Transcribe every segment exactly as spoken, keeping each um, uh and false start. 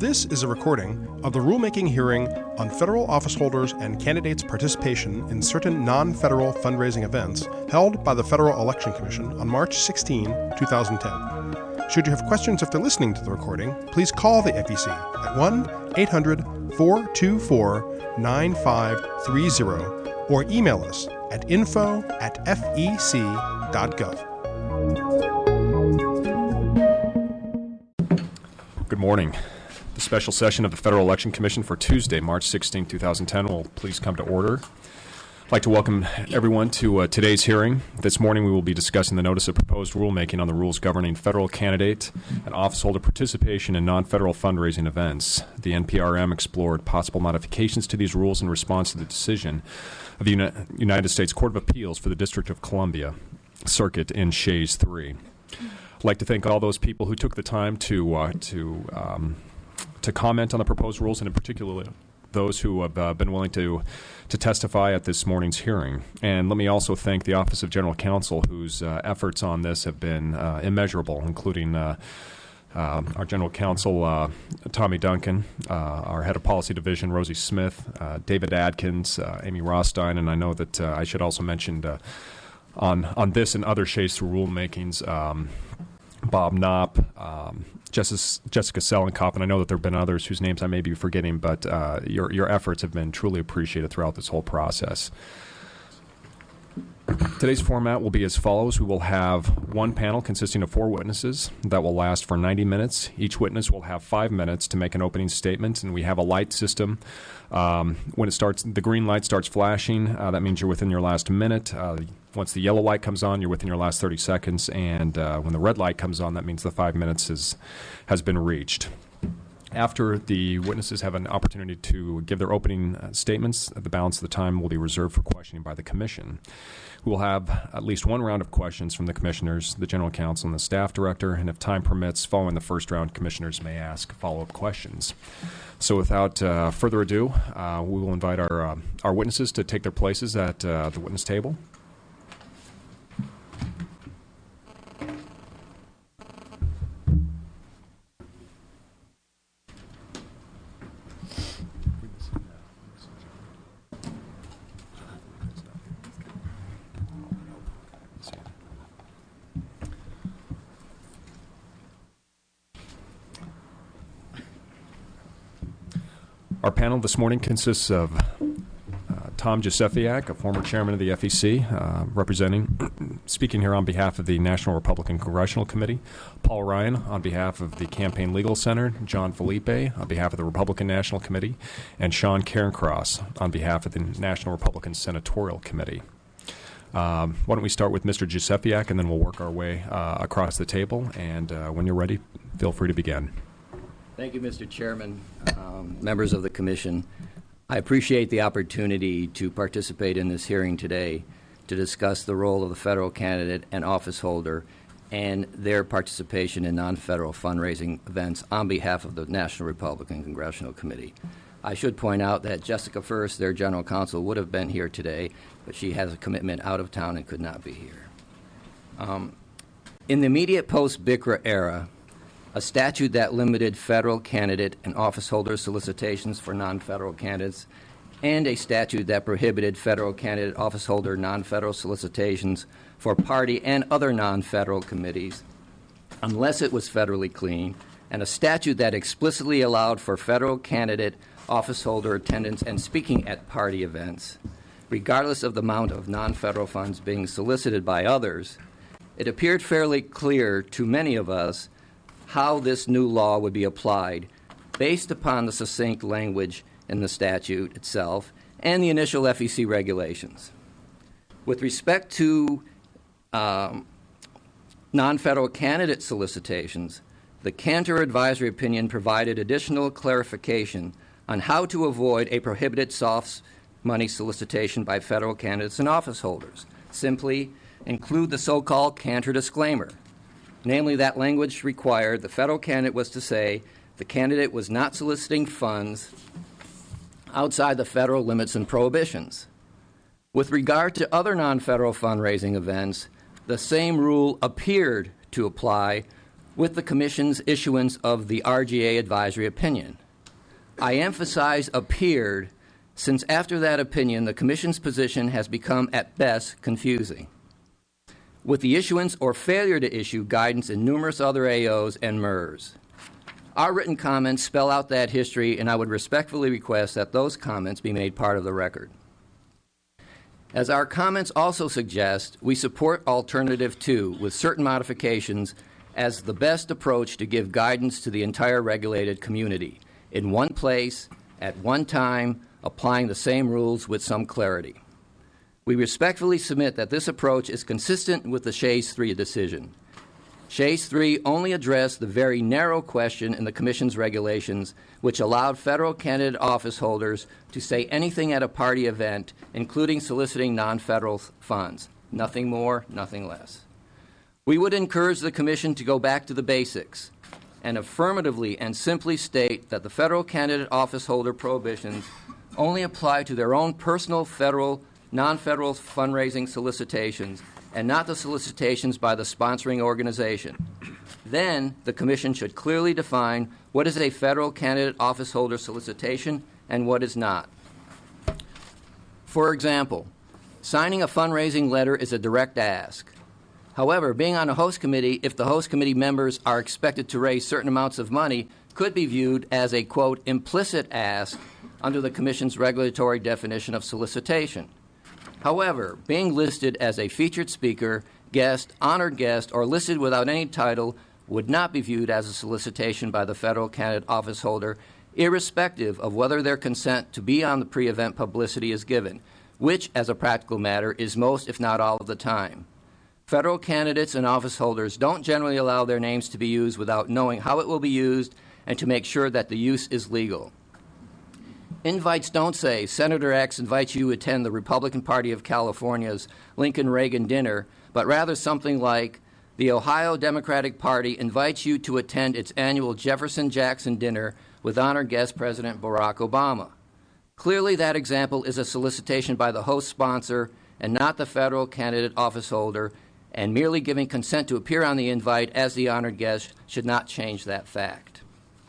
This is a recording of the rulemaking hearing on federal office holders and candidates' participation in certain non-federal fundraising events held by the Federal Election Commission on March sixteenth, twenty ten. Should you have questions after listening to the recording, please call the F E C at one eight hundred, four two four, nine five three zero or email us at info at f e c dot gov. Good morning. The special session of the Federal Election Commission for Tuesday, March sixteenth, twenty ten will please come to order. I'd like to welcome everyone to uh, today's hearing. This morning we will be discussing the notice of proposed rulemaking on the rules governing federal candidate and officeholder participation in non-federal fundraising events. The N P R M explored possible modifications to these rules in response to the decision of the Uni- United States Court of Appeals for the District of Columbia Circuit in Shays three. I'd like to thank all those people who took the time to uh, to um, to comment on the proposed rules, and in particular those who have uh, been willing to to testify at this morning's hearing. And let me also thank the Office of General Counsel, whose uh, efforts on this have been uh, immeasurable, including uh, uh, our General Counsel, uh, Tommy Duncan, uh, our Head of Policy Division, Rosie Smith, uh, David Adkins, uh, Amy Rostein, and I know that uh, I should also mention uh, on, on this and other Shays through rulemakings, um, Bob Knopp, um, Jessica, Jessica Selenkop, and I know that there have been others whose names I may be forgetting, but uh, your, your efforts have been truly appreciated throughout this whole process. Today's format will be as follows. We will have one panel consisting of four witnesses that will last for ninety minutes. Each witness will have five minutes to make an opening statement, and we have a light system. Um, when it starts, the green light starts flashing. Uh, that means you're within your last minute. Uh, once the yellow light comes on, you're within your last thirty seconds, and uh, when the red light comes on, that means the five minutes is, has been reached. After the witnesses have an opportunity to give their opening uh, statements, the balance of the time will be reserved for questioning by the Commission. We will have at least one round of questions from the Commissioners, the General Counsel, and the Staff Director, and if time permits, following the first round, Commissioners may ask follow-up questions. So without uh, further ado, uh, we will invite our, uh, our witnesses to take their places at uh, the witness table. Our panel this morning consists of uh, Tom Josefiak, a former chairman of the F E C, uh, representing, speaking here on behalf of the National Republican Congressional Committee, Paul Ryan on behalf of the Campaign Legal Center, John Felipe on behalf of the Republican National Committee, and Sean Cairncross on behalf of the National Republican Senatorial Committee. Um, why don't we start with Mister Josefiak, and then we'll work our way uh, across the table, and uh, when you're ready, feel free to begin. Thank you, Mister Chairman, um, members of the Commission. I appreciate the opportunity to participate in this hearing today to discuss the role of the federal candidate and office holder and their participation in non-federal fundraising events on behalf of the National Republican Congressional Committee. I should point out that Jessica First, their General Counsel, would have been here today, but she has a commitment out of town and could not be here. Um, in the immediate post-B I C R A era, a statute that limited federal candidate and officeholder solicitations for non-federal candidates, and a statute that prohibited federal candidate officeholder non-federal solicitations for party and other non-federal committees unless it was federally clean, and a statute that explicitly allowed for federal candidate officeholder attendance and speaking at party events, regardless of the amount of non-federal funds being solicited by others. It appeared fairly clear to many of us how this new law would be applied based upon the succinct language in the statute itself and the initial F E C regulations. With respect to um, non-federal candidate solicitations, the Cantor advisory opinion provided additional clarification on how to avoid a prohibited soft money solicitation by federal candidates and office holders. Simply include the so-called Cantor disclaimer. Namely, that language required the federal candidate was to say the candidate was not soliciting funds outside the federal limits and prohibitions. With regard to other non-federal fundraising events, the same rule appeared to apply with the Commission's issuance of the R G A advisory opinion. I emphasize appeared, since after that opinion, the Commission's position has become at best confusing, with the issuance or failure to issue guidance in numerous other A Os and M E R S. Our written comments spell out that history, and I would respectfully request that those comments be made part of the record. As our comments also suggest, we support Alternative two with certain modifications as the best approach to give guidance to the entire regulated community, in one place, at one time, applying the same rules with some clarity. We respectfully submit that this approach is consistent with the Shays three decision. Shays three only addressed the very narrow question in the Commission's regulations, which allowed federal candidate office holders to say anything at a party event, including soliciting non-federal funds. Nothing more, nothing less. We would encourage the Commission to go back to the basics and affirmatively and simply state that the federal candidate office holder prohibitions only apply to their own personal federal, non-federal fundraising solicitations and not the solicitations by the sponsoring organization. Then the Commission should clearly define what is a federal candidate office holder solicitation and what is not. For example, signing a fundraising letter is a direct ask. However, being on a host committee, if the host committee members are expected to raise certain amounts of money, could be viewed as a, quote, implicit ask under the Commission's regulatory definition of solicitation. However, being listed as a featured speaker, guest, honored guest, or listed without any title would not be viewed as a solicitation by the federal candidate office holder, irrespective of whether their consent to be on the pre-event publicity is given, which, as a practical matter, is most, if not all of the time. Federal candidates and office holders don't generally allow their names to be used without knowing how it will be used and to make sure that the use is legal. Invites don't say, Senator X invites you to attend the Republican Party of California's Lincoln Reagan dinner, but rather something like, the Ohio Democratic Party invites you to attend its annual Jefferson Jackson dinner with honored guest President Barack Obama. Clearly, that example is a solicitation by the host sponsor and not the federal candidate office holder, and merely giving consent to appear on the invite as the honored guest should not change that fact.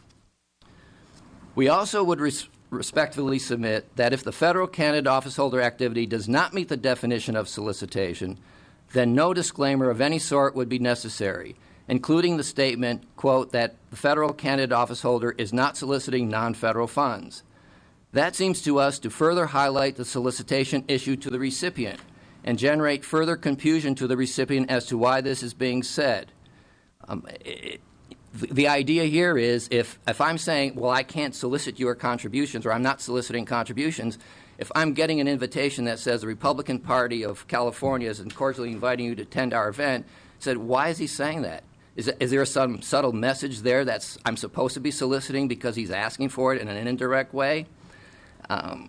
We also would res respectfully submit that if the federal candidate office holder activity does not meet the definition of solicitation, then no disclaimer of any sort would be necessary, including the statement, quote, that the federal candidate office holder is not soliciting non-federal funds. That seems to us to further highlight the solicitation issue to the recipient and generate further confusion to the recipient as to why this is being said. Um, it, the, the idea here is if, if I'm saying, well, I can't solicit your contributions or I'm not soliciting contributions, if I'm getting an invitation that says the Republican Party of California is cordially inviting you to attend our event, said, why is he saying that? Is, it, is there some subtle message there that I'm supposed to be soliciting because he's asking for it in an indirect way? Um,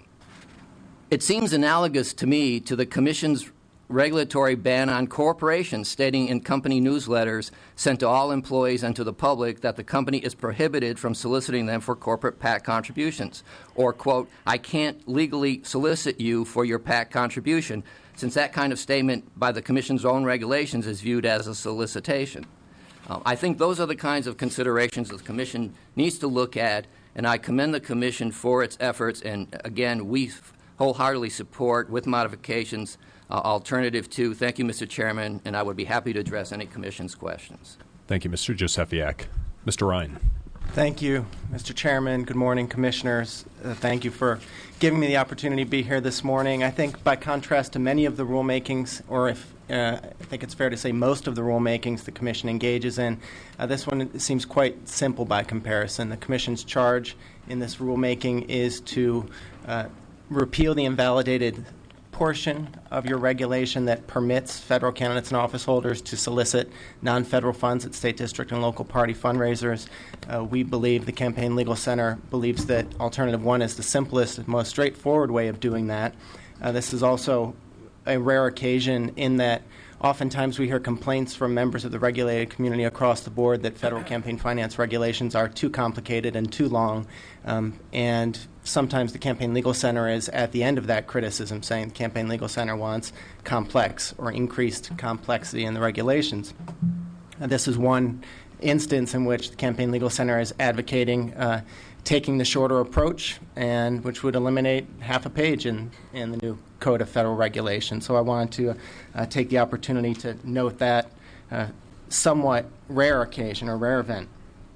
It seems analogous to me to the Commission's regulatory ban on corporations, stating in company newsletters sent to all employees and to the public that the company is prohibited from soliciting them for corporate PAC contributions, or, quote, I can't legally solicit you for your PAC contribution, since that kind of statement by the Commission's own regulations is viewed as a solicitation. Uh, I think those are the kinds of considerations that the Commission needs to look at, and I commend the Commission for its efforts, and again, we wholeheartedly support, with modifications, uh, Alternative two. Thank you, Mister Chairman, and I would be happy to address any Commission's questions. Thank you, Mister Josefiak. Mister Ryan. Thank you, Mister Chairman. Good morning, Commissioners. Uh, thank you for giving me the opportunity to be here this morning. I think by contrast to many of the rulemakings, or if uh, I think it's fair to say most of the rulemakings the Commission engages in, uh, this one seems quite simple by comparison. The Commission's charge in this rulemaking is to uh, repeal the invalidated portion of your regulation that permits federal candidates and office holders to solicit non-federal funds at state, district, and local party fundraisers. Uh, we believe, the Campaign Legal Center believes, that Alternative one is the simplest and most straightforward way of doing that. Uh, this is also a rare occasion in that oftentimes we hear complaints from members of the regulated community across the board that federal campaign finance regulations are too complicated and too long. Um, and sometimes the Campaign Legal Center is at the end of that criticism, saying the Campaign Legal Center wants complex or increased complexity in the regulations. And this is one instance in which the Campaign Legal Center is advocating uh, taking the shorter approach, and which would eliminate half a page in, in the new Code of Federal Regulations. So I wanted to uh, take the opportunity to note that uh, somewhat rare occasion or rare event.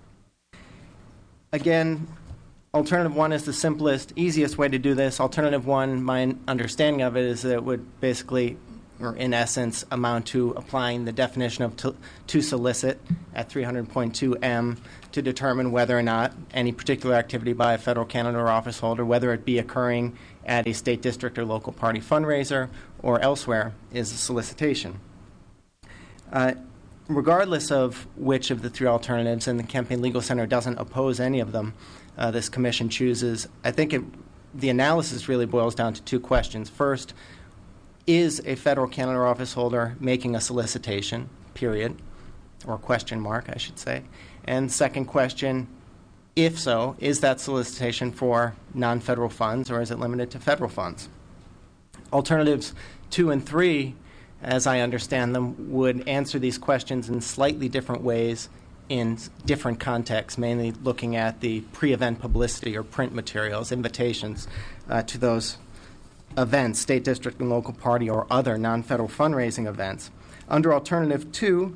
Again, alternative one is the simplest, easiest way to do this. Alternative one, my understanding of it is that it would basically, or in essence, amount to applying the definition of to, to solicit at three hundred point two M to determine whether or not any particular activity by a federal candidate or office holder, whether it be occurring at a state district or local party fundraiser or elsewhere, is a solicitation. Uh, regardless of which of the three alternatives, and the Campaign Legal Center doesn't oppose any of them, uh, this commission chooses, I think it, the analysis really boils down to two questions. First, is a federal candidate or office holder making a solicitation, period, or question mark, I should say? And second question, if so, is that solicitation for non-federal funds, or is it limited to federal funds? Alternatives two and three, as I understand them, would answer these questions in slightly different ways in different contexts, mainly looking at the pre-event publicity or print materials, invitations uh, to those events, state district and local party or other non-federal fundraising events. Under alternative two,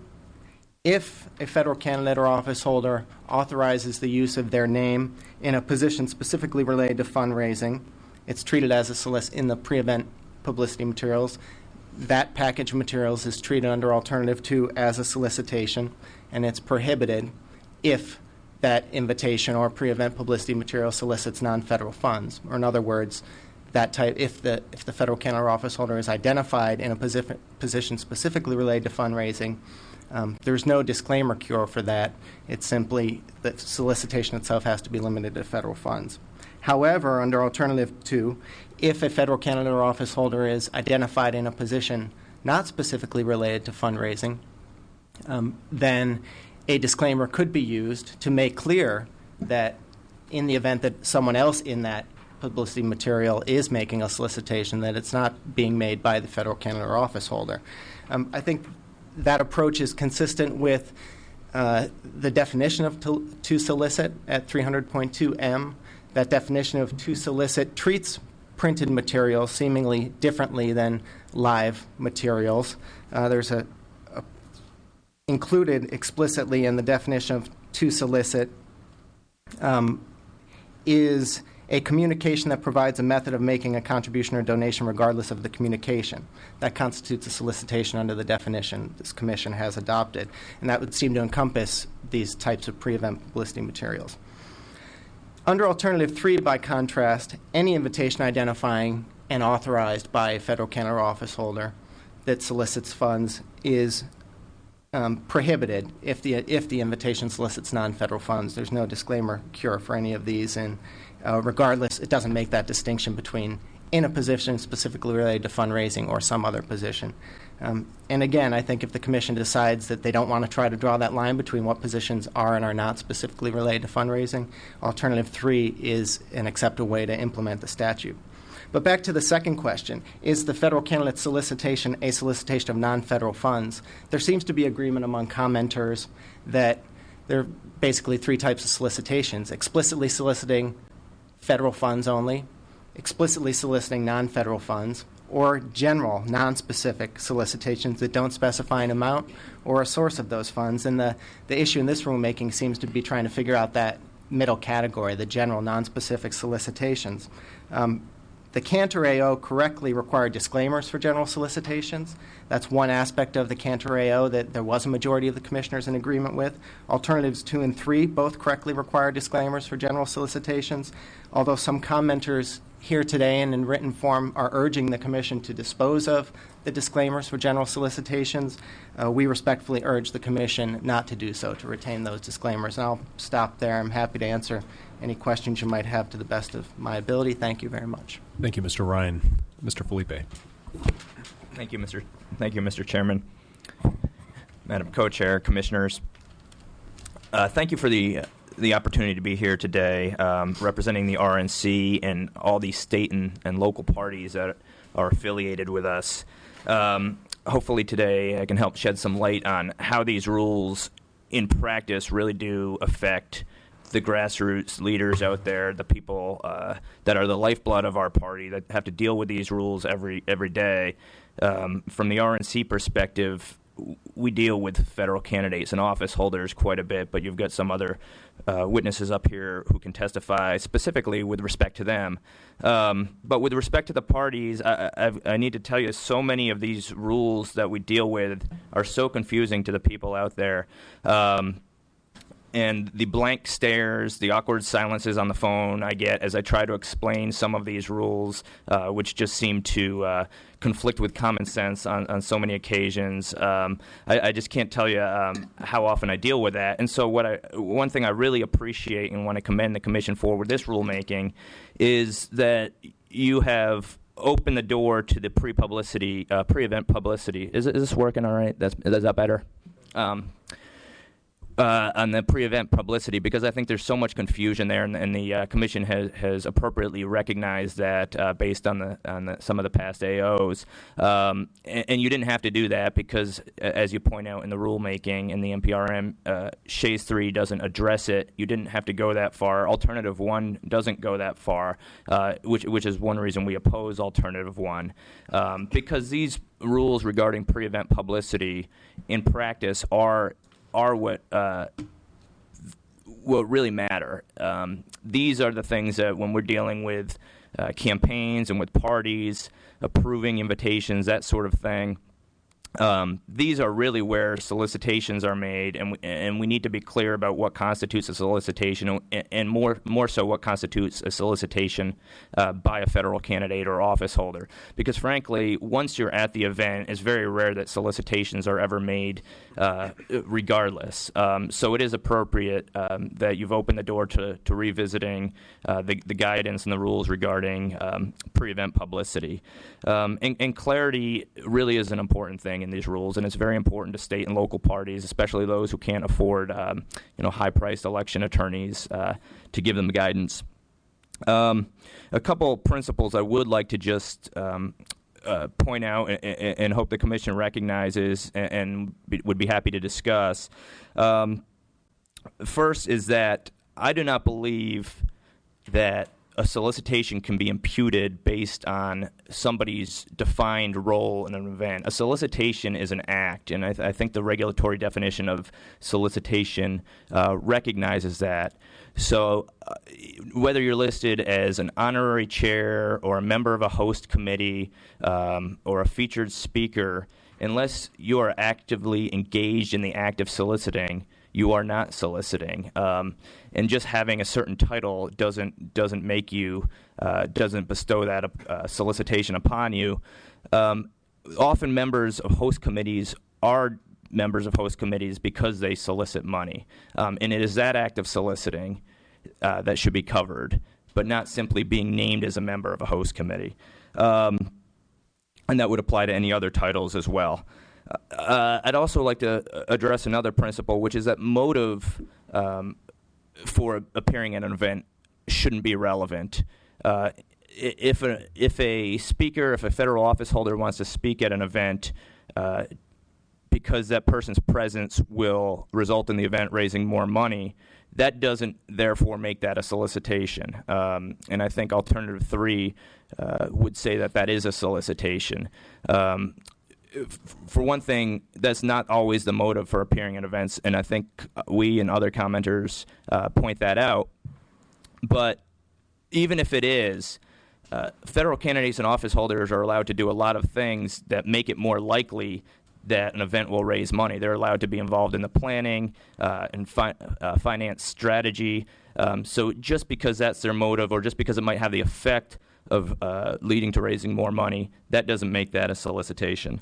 if a federal candidate or office holder authorizes the use of their name in a position specifically related to fundraising, it's treated as a solic- in the pre-event publicity materials. That package of materials is treated under alternative two as a solicitation, and it's prohibited if that invitation or pre-event publicity material solicits non-federal funds. Or in other words, that type, if the if the federal candidate or office holder is identified in a posi- position specifically related to fundraising, um, there's no disclaimer cure for that. It's simply the solicitation itself has to be limited to federal funds. However, under alternative two, if a federal candidate or office holder is identified in a position not specifically related to fundraising, um, then a disclaimer could be used to make clear that in the event that someone else in that publicity material is making a solicitation, that it's not being made by the federal candidate or office holder. Um, I think that approach is consistent with uh, the definition of to, to solicit at three hundred point two M. That definition of to solicit treats printed material seemingly differently than live materials. Uh, there's a, a included explicitly in the definition of to solicit um, is a communication that provides a method of making a contribution or donation regardless of the communication. That constitutes a solicitation under the definition this commission has adopted, and that would seem to encompass these types of pre-event publicity materials. Under alternative three, by contrast, any invitation identifying and authorized by a federal candidate or office holder that solicits funds is um, prohibited if the if the invitation solicits non-federal funds. There's no disclaimer cure for any of these, and uh, regardless, it doesn't make that distinction between in a position specifically related to fundraising or some other position. Um, and again, I think if the commission decides that they don't want to try to draw that line between what positions are and are not specifically related to fundraising, alternative three is an acceptable way to implement the statute. But back to the second question, is the federal candidate solicitation a solicitation of non-federal funds? There seems to be agreement among commenters that there are basically three types of solicitations: explicitly soliciting federal funds only, explicitly soliciting non-federal funds, or general, non-specific solicitations that don't specify an amount or a source of those funds. And the, the issue in this rulemaking seems to be trying to figure out that middle category, the general, non-specific solicitations. Um, the Cantor A O correctly required disclaimers for general solicitations. That's one aspect of the Cantor A O that there was a majority of the commissioners in agreement with. Alternatives two and three both correctly require disclaimers for general solicitations, although some commenters here today and in written form are urging the Commission to dispose of the disclaimers for general solicitations. Uh, we respectfully urge the Commission not to do so, to retain those disclaimers. And I'll stop there. I'm happy to answer any questions you might have to the best of my ability. Thank you very much. Thank you, Mister Ryan. Mister Felipe. Thank you, Mister Thank you, Mister Chairman, Madam Co-Chair, Commissioners. Uh, thank you for the the opportunity to be here today, um, representing the R N C and all these state and, and local parties that are affiliated with us. Um, hopefully today I can help shed some light on how these rules in practice really do affect the grassroots leaders out there, the people uh, that are the lifeblood of our party that have to deal with these rules every every day. Um, from the R N C perspective, we deal with federal candidates and office holders quite a bit, but you've got some other uh, witnesses up here who can testify specifically with respect to them. Um, but with respect to the parties, I, I, I need to tell you, so many of these rules that we deal with are so confusing to the people out there. Um, And the blank stares, the awkward silences on the phone I get as I try to explain some of these rules, uh, which just seem to uh, conflict with common sense on, on so many occasions. Um, I, I just can't tell you um, how often I deal with that. And so what I, one thing I really appreciate and want to commend the Commission for with this rulemaking is that you have opened the door to the pre-publicity, uh, pre-event publicity. Is, it, is this working all right? That's, is that better? Um, Uh, on the pre-event publicity, because I think there's so much confusion there, and, and the uh, Commission has, has appropriately recognized that uh, based on the on the, some of the past A Os. Um, and, and you didn't have to do that because, as you point out in the rulemaking in the N P R M, uh, Shays three doesn't address it. You didn't have to go that far. Alternative one doesn't go that far, uh, which which is one reason we oppose Alternative one, um, because these rules regarding pre-event publicity in practice are are what uh, what really matter. Um, these are the things that when we're dealing with uh, campaigns and with parties, approving invitations, that sort of thing, Um, these are really where solicitations are made, and we, and we need to be clear about what constitutes a solicitation, and, and more more so what constitutes a solicitation uh, by a federal candidate or office holder. Because frankly, once you're at the event, it's very rare that solicitations are ever made uh, regardless. Um, so it is appropriate um, that you've opened the door to, to revisiting uh, the, the guidance and the rules regarding um, pre-event publicity. Um, and, and clarity really is an important thing in these rules, and it's very important to state and local parties, especially those who can't afford, um, you know, high-priced election attorneys, uh, to give them guidance. Um, a couple principles I would like to just um, uh, point out and, and, and hope the Commission recognizes and, and be, would be happy to discuss. Um, first is that I do not believe that a solicitation can be imputed based on somebody's defined role in an event. A solicitation is an act, and I, th- I think the regulatory definition of solicitation uh, recognizes that. So uh, whether you're listed as an honorary chair or a member of a host committee um, or a featured speaker, unless you are actively engaged in the act of soliciting, you are not soliciting, um, and just having a certain title doesn't doesn't make you uh, doesn't bestow that uh, solicitation upon you. Um, often, members of host committees are members of host committees because they solicit money, um, and it is that act of soliciting uh, that should be covered, but not simply being named as a member of a host committee, um, and that would apply to any other titles as well. Uh, I'd also like to address another principle, which is that motive um, for appearing at an event shouldn't be relevant. Uh, if a if a speaker, if a federal office holder wants to speak at an event uh, because that person's presence will result in the event raising more money, that doesn't therefore make that a solicitation. Um, and I think Alternative three uh, would say that that is a solicitation. Um, For one thing, that's not always the motive for appearing at events, and I think we and other commenters uh, point that out. But even if it is, uh, federal candidates and office holders are allowed to do a lot of things that make it more likely that an event will raise money. They're allowed to be involved in the planning uh, and fi- uh, finance strategy. Um, so just because that's their motive, or just because it might have the effect of uh, leading to raising more money, that doesn't make that a solicitation.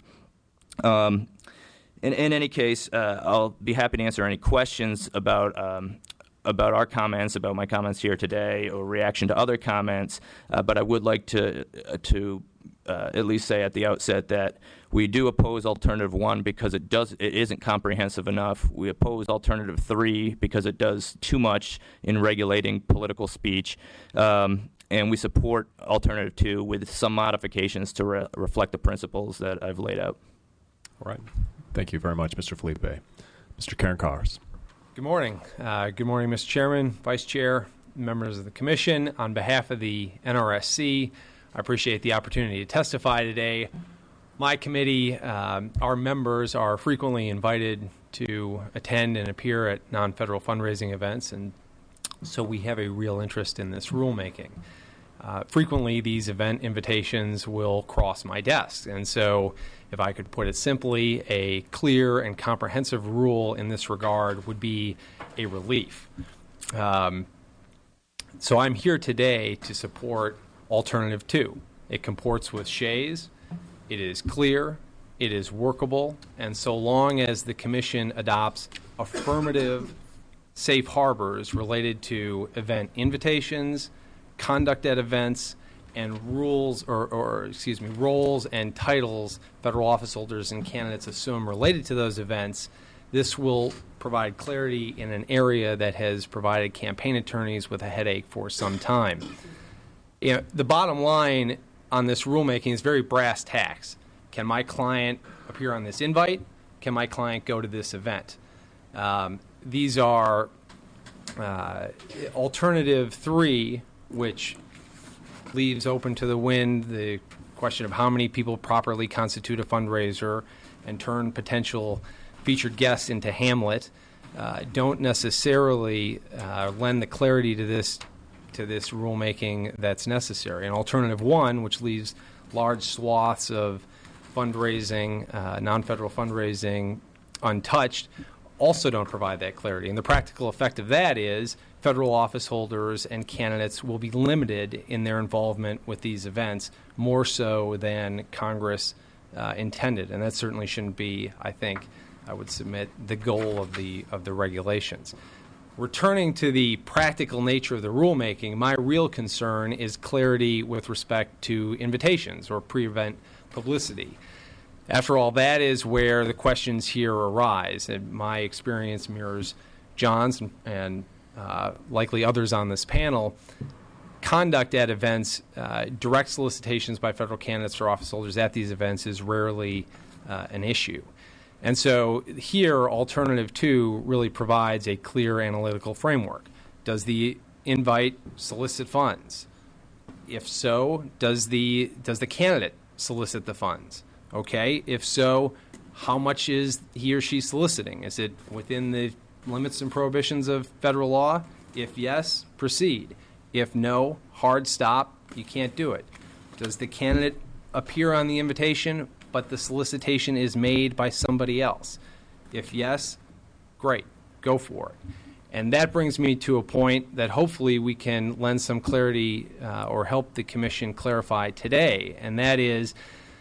Um, in, in any case, uh, I'll be happy to answer any questions about um, about our comments, about my comments here today, or reaction to other comments. Uh, but I would like to uh, to uh, at least say at the outset that we do oppose Alternative One because it does it isn't comprehensive enough. We oppose Alternative Three because it does too much in regulating political speech. Um, And we support Alternative two with some modifications to re- reflect the principles that I've laid out. All right. Thank you very much, Mister Felipe. Mister Karen Cars. Good morning. Uh, good morning, Mister Chairman, Vice Chair, members of the Commission. On behalf of the N R S C, I appreciate the opportunity to testify today. My committee, um, our members are frequently invited to attend and appear at non-federal fundraising events, and so we have a real interest in this rulemaking. Uh, frequently, these event invitations will cross my desk, and so if I could put it simply, a clear and comprehensive rule in this regard would be a relief. Um, so I'm here today to support Alternative two. It comports with Shays. It is clear, it is workable, and so long as the Commission adopts affirmative safe harbors related to event invitations, conduct at events, and rules or, or excuse me, roles and titles federal office holders and candidates assume related to those events, this will provide clarity in an area that has provided campaign attorneys with a headache for some time. You know, the bottom line on this rulemaking is very brass tacks. Can my client appear on this invite? Can my client go to this event? Um, these are uh, Alternative three, which leaves open to the wind the question of how many people properly constitute a fundraiser and turn potential featured guests into Hamlet, uh, don't necessarily uh, lend the clarity to this to this rulemaking that's necessary. And Alternative one, which leaves large swaths of fundraising, uh, non-federal fundraising untouched, also don't provide that clarity. And the practical effect of that is federal office holders and candidates will be limited in their involvement with these events, more so than Congress uh, intended. And that certainly shouldn't be, I think, I would submit, the goal of the of the regulations. Returning to the practical nature of the rulemaking, my real concern is clarity with respect to invitations or pre-event publicity. After all, that is where the questions here arise, and my experience mirrors John's and, and uh, likely others on this panel. Conduct at events, uh, direct solicitations by federal candidates or office holders at these events is rarely uh, an issue. And so here, Alternative two really provides a clear analytical framework. Does the invite solicit funds? If so, does the does the candidate solicit the funds? Okay. If so, how much is he or she soliciting? Is it within the limits and prohibitions of federal law? If yes, proceed. If no, hard stop. You can't do it. Does the candidate appear on the invitation, but the solicitation is made by somebody else? If yes, great, go for it. And that brings me to a point that hopefully we can lend some clarity uh, or help the Commission clarify today, and that is,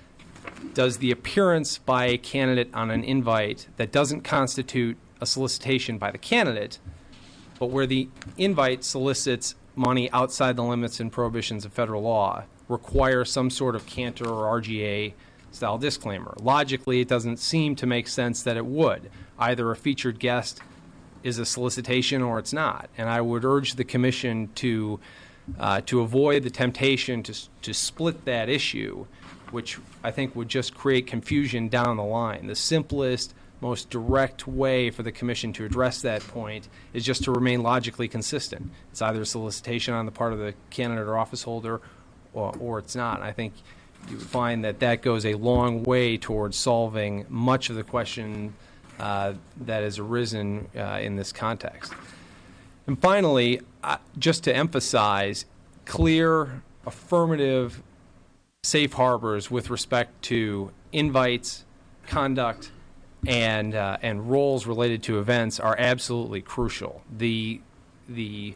does the appearance by a candidate on an invite that doesn't constitute a solicitation by the candidate, but where the invite solicits money outside the limits and prohibitions of federal law, require some sort of Cantor or R G A style disclaimer? Logically, it doesn't seem to make sense that it would. Either a featured guest is a solicitation or it's not. And I would urge the Commission to uh, to avoid the temptation to to split that issue, which I think would just create confusion down the line. The simplest, most direct way for the Commission to address that point is just to remain logically consistent. It's either a solicitation on the part of the candidate or office holder, or, or it's not. And I think you would find that that goes a long way towards solving much of the question uh, that has arisen uh, in this context. And finally, uh, just to emphasize, clear, affirmative safe harbors with respect to invites, conduct, and uh, and roles related to events are absolutely crucial. The the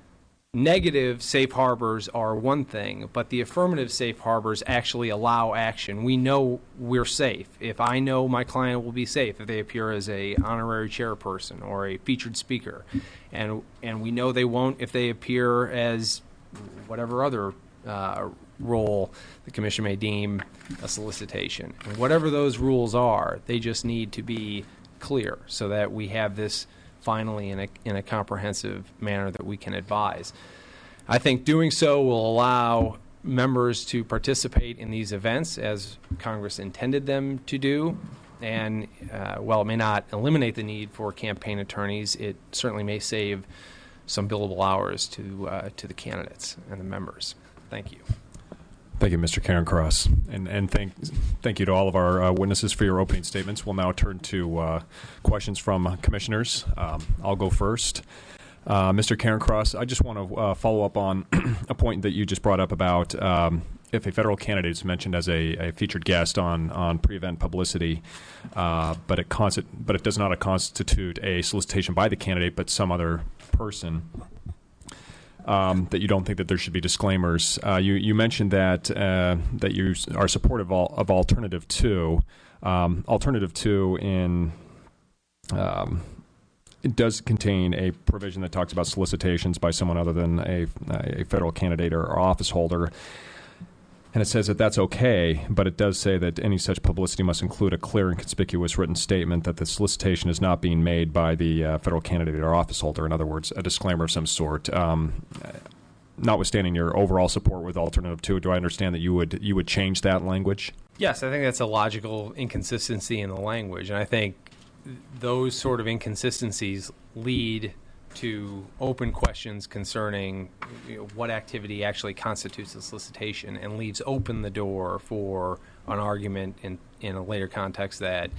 negative safe harbors are one thing, but the affirmative safe harbors actually allow action. We know we're safe. If I know my client will be safe if they appear as a honorary chairperson or a featured speaker, and and we know they won't if they appear as whatever other uh, role the Commission may deem a solicitation. And whatever those rules are, they just need to be clear so that we have this finally in a, in a comprehensive manner that we can advise. I think doing so will allow members to participate in these events as Congress intended them to do, And uh, while it may not eliminate the need for campaign attorneys, it certainly may save some billable hours to uh, to the candidates and the members. Thank you. Thank you, Mister Cairncross, and and thank thank you to all of our uh, witnesses for your opening statements. We'll now turn to uh, questions from commissioners. Um, I'll go first. Uh, Mister Cairncross, I just want to uh, follow up on a point that you just brought up about um, if a federal candidate is mentioned as a, a featured guest on, on pre-event publicity, uh, but it consti- but it does not constitute a solicitation by the candidate, but some other person. Um, that you don't think that there should be disclaimers. Uh, you you mentioned that uh, that you are supportive of, of Alternative Two. Um, Alternative Two in um, it does contain a provision that talks about solicitations by someone other than a, a federal candidate or, or office holder. And it says that that's okay, but it does say that any such publicity must include a clear and conspicuous written statement that the solicitation is not being made by the uh, federal candidate or office holder. In other words, a disclaimer of some sort. Um, notwithstanding your overall support with Alternative Two, do I understand that you would you would change that language? Yes, I think that's a logical inconsistency in the language, and I think those sort of inconsistencies lead to open questions concerning, you know, what activity actually constitutes a solicitation, and leaves open the door for an argument in, in a later context that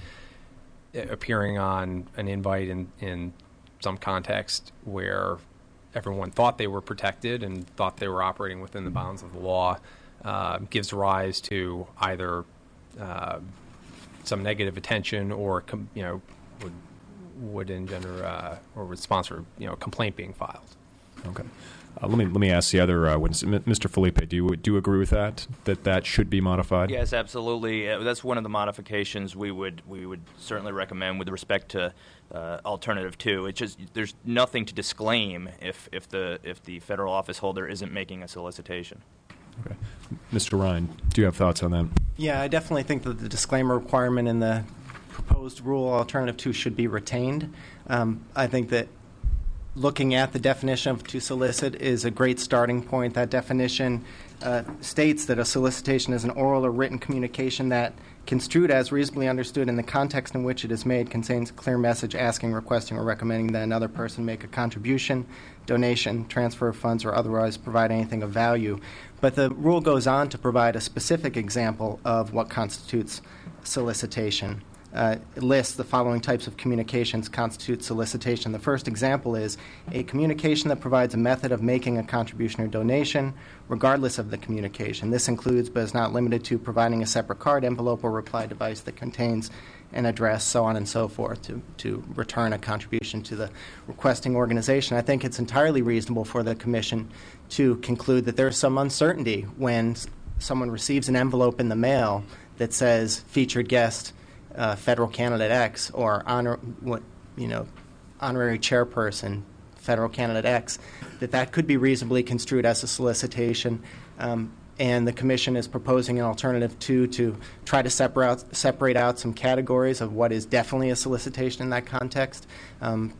appearing on an invite in, in some context where everyone thought they were protected and thought they were operating within the bounds of the law uh, gives rise to either uh, some negative attention or, com- you know, would would engender uh, or would sponsor, you know, a complaint being filed. Okay. Uh, let me let me ask the other uh, witness, Mister Felipe. Do you do you agree with that? That that should be modified? Yes, absolutely. Uh, that's one of the modifications we would we would certainly recommend with respect to uh, Alternative Two. It's just there's nothing to disclaim if if the if the federal office holder isn't making a solicitation. Okay. Mister Ryan, do you have thoughts on that? Yeah, I definitely think that the disclaimer requirement in the proposed rule Alternative Two should be retained. Um, I think that looking at the definition of to solicit is a great starting point. That definition uh, states that a solicitation is an oral or written communication that, construed as reasonably understood in the context in which it is made, contains a clear message asking, requesting, or recommending that another person make a contribution, donation, transfer of funds, or otherwise provide anything of value. But the rule goes on to provide a specific example of what constitutes solicitation. Uh, it lists the following types of communications constitute solicitation. The first example is a communication that provides a method of making a contribution or donation, regardless of the communication. This includes, but is not limited to, providing a separate card, envelope, or reply device that contains an address, so on and so forth, to, to return a contribution to the requesting organization. I think it's entirely reasonable for the Commission to conclude that there is some uncertainty when s- someone receives an envelope in the mail that says featured guest, Uh, federal candidate X, or honor what you know, honorary chairperson, federal candidate X, that that could be reasonably construed as a solicitation, um, and the Commission is proposing an Alternative Two to try to separate out, separate out some categories of what is definitely a solicitation in that context. Um,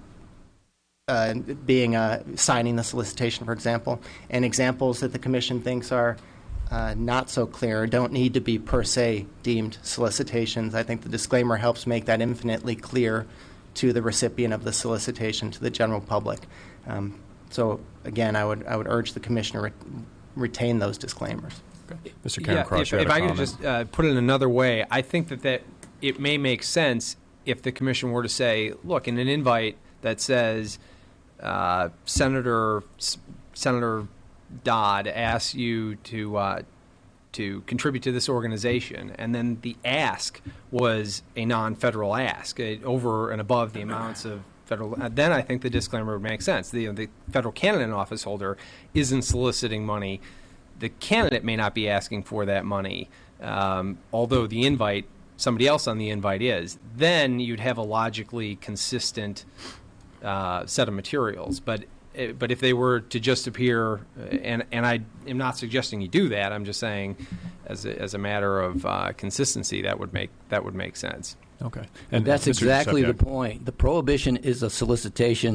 uh, being uh, signing the solicitation, for example, and examples that the Commission thinks are Uh, not so clear, don't need to be per se deemed solicitations. I think the disclaimer helps make that infinitely clear to the recipient of the solicitation, to the general public. Um, so again, I would I would urge the Commissioner re- retain those disclaimers. Okay. Mister Yeah, Cairncross, if, you had if a I could comment. just uh, put it another way, I think that, that it may make sense if the Commission were to say, look, in an invite that says uh, Senator S- Senator Dodd asks you to uh, to contribute to this organization, and then the ask was a non-federal ask, uh, over and above the amounts of federal. Uh, then I think the disclaimer would make sense. The, the federal candidate and office holder isn't soliciting money. The candidate may not be asking for that money, um, although the invite, somebody else on the invite is. Then you'd have a logically consistent uh, set of materials. But But if they were to just appear, uh, and and I am not suggesting you do that. I'm just saying, as a, as a matter of uh, consistency, that would make that would make sense. Okay, And that's Mister exactly the Subject. point. The prohibition is a solicitation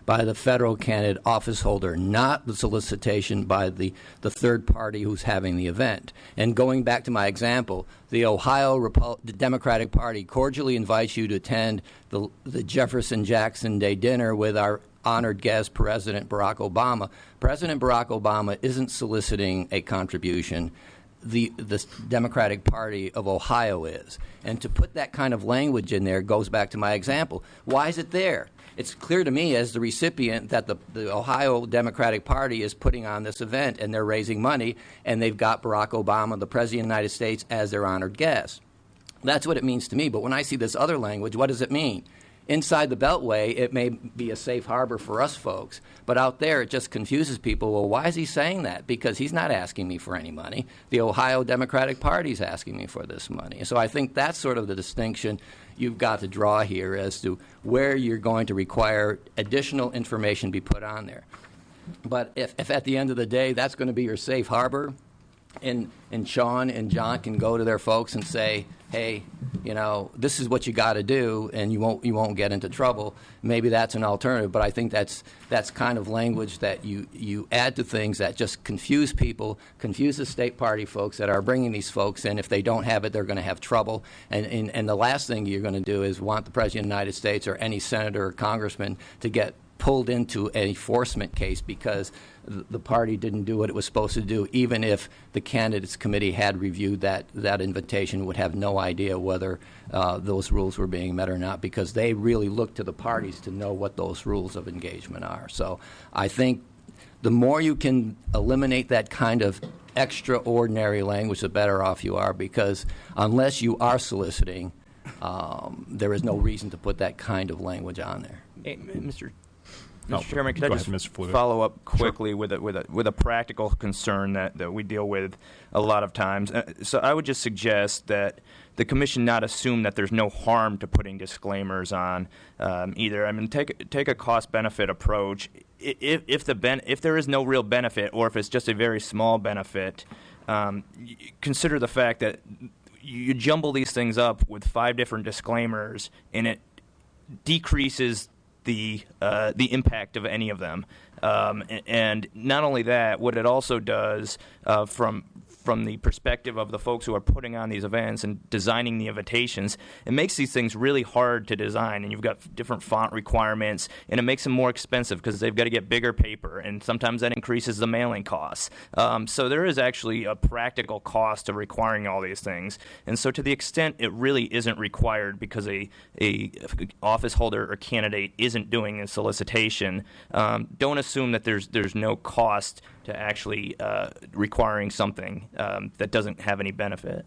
by the federal candidate office holder, not the solicitation by the, the third party who's having the event. And going back to my example, the Ohio Repu- the Democratic Party cordially invites you to attend the, the Jefferson Jackson Day dinner with our honored guest, President Barack Obama. President Barack Obama isn't soliciting a contribution. The, the Democratic Party of Ohio is. And to put that kind of language in there goes back to my example. Why is it there? It's clear to me as the recipient that the, the Ohio Democratic Party is putting on this event and they're raising money and they've got Barack Obama, the President of the United States, as their honored guest. That's what it means to me. But when I see this other language, what does it mean? Inside the Beltway, it may be a safe harbor for us folks, but out there it just confuses people. Well, why is he saying that? Because he's not asking me for any money. The Ohio Democratic Party is asking me for this money. So I think that's sort of the distinction you've got to draw here as to where you're going to require additional information be put on there. But if, if at the end of the day that's going to be your safe harbor, and, and Sean and John can go to their folks and say, hey, you know, this is what you got to do, and you won't you won't get into trouble. Maybe that's an alternative, but I think that's that's kind of language that you, you add to things that just confuse people, confuse the state party folks that are bringing these folks in. If they don't have it, they're going to have trouble. And, and and the last thing you're going to do is want the President of the United States or any senator or congressman to get pulled into an enforcement case because the party didn't do what it was supposed to do, even if the candidates committee had reviewed that, that invitation, would have no idea whether uh, those rules were being met or not, because they really look to the parties to know what those rules of engagement are. So I think the more you can eliminate that kind of extraordinary language, the better off you are, because unless you are soliciting, um, there is no reason to put that kind of language on there. Hey, Mister No, Mister Chairman, could I go just ahead, Mister Flutie. follow up quickly with a, with a with a practical concern that, that we deal with a lot of times? Uh, so I would just suggest that the commission not assume that there's no harm to putting disclaimers on um, either. I mean, take take a cost benefit approach. If if the ben, if there is no real benefit, or if it's just a very small benefit, um, consider the fact that you jumble these things up with five different disclaimers, and it decreases the uh, the impact of any of them. Um, and not only that, what it also does uh, from from the perspective of the folks who are putting on these events and designing the invitations, it makes these things really hard to design. And you've got different font requirements, and it makes them more expensive because they've got to get bigger paper, and sometimes that increases the mailing costs. Um, so there is actually a practical cost to requiring all these things. And so to the extent it really isn't required because a, a office holder or candidate isn't doing a solicitation, um, don't assume that there's there's no cost to actually uh, requiring something um, that doesn't have any benefit.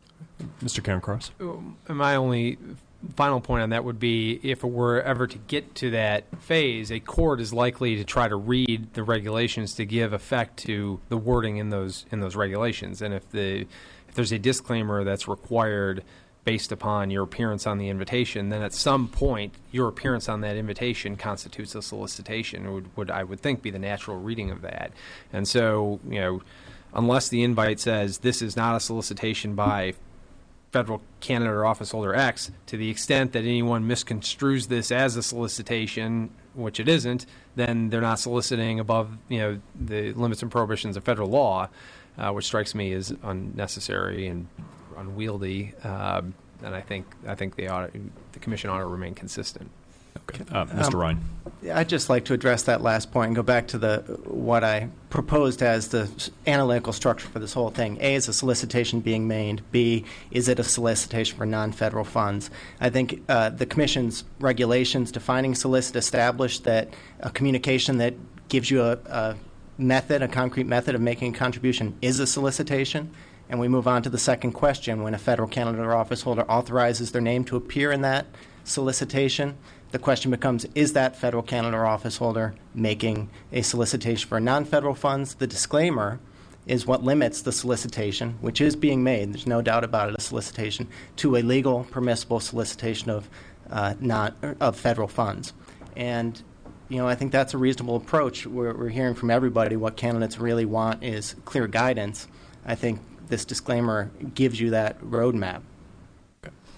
Mister Karen Cross. My only final point on that would be, if it were ever to get to that phase, a court is likely to try to read the regulations to give effect to the wording in those in those regulations. And if the if there's a disclaimer that's required based upon your appearance on the invitation, then at some point your appearance on that invitation constitutes a solicitation, would, would I would think be the natural reading of that. And so, you know, unless the invite says this is not a solicitation by federal candidate or office holder X, to the extent that anyone misconstrues this as a solicitation, which it isn't, then they're not soliciting above, you know, the limits and prohibitions of federal law, uh, which strikes me as unnecessary and unwieldy, um, and I think I think they ought to, the commission ought to remain consistent. Okay. Uh, Mister Um, Ryan. I'd just like to address that last point and go back to the what I proposed as the s- analytical structure for this whole thing. A, is a solicitation being made? B, is it a solicitation for non-federal funds? I think uh, the Commission's regulations defining solicit establish that a communication that gives you a, a method, a concrete method of making a contribution is a solicitation. And we move on to the second question. When a federal candidate or office holder authorizes their name to appear in that solicitation, the question becomes, is that federal candidate or office holder making a solicitation for non-federal funds? The disclaimer is what limits the solicitation, which is being made, there's no doubt about it, a solicitation, to a legal, permissible solicitation of, uh, not, of federal funds. And you know, I think that's a reasonable approach. We're, we're hearing from everybody what candidates really want is clear guidance. I think this disclaimer gives you that roadmap.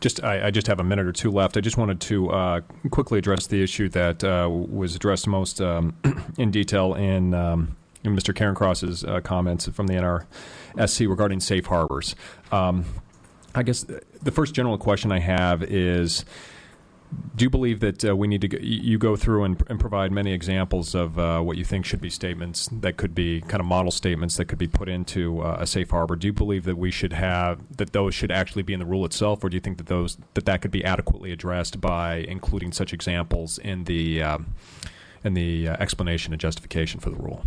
Just, I, I just have a minute or two left. I just wanted to uh, quickly address the issue that uh, was addressed most um, in detail in, um, in Mister Carencross's uh, comments from the N R S C regarding safe harbors. Um, I guess the first general question I have is, do you believe that uh, we need to go, you go through and, and provide many examples of uh, what you think should be statements that could be kind of model statements that could be put into uh, a safe harbor? Do you believe that we should have that those should actually be in the rule itself, or do you think that those that that could be adequately addressed by including such examples in the um, in the uh, explanation and justification for the rule?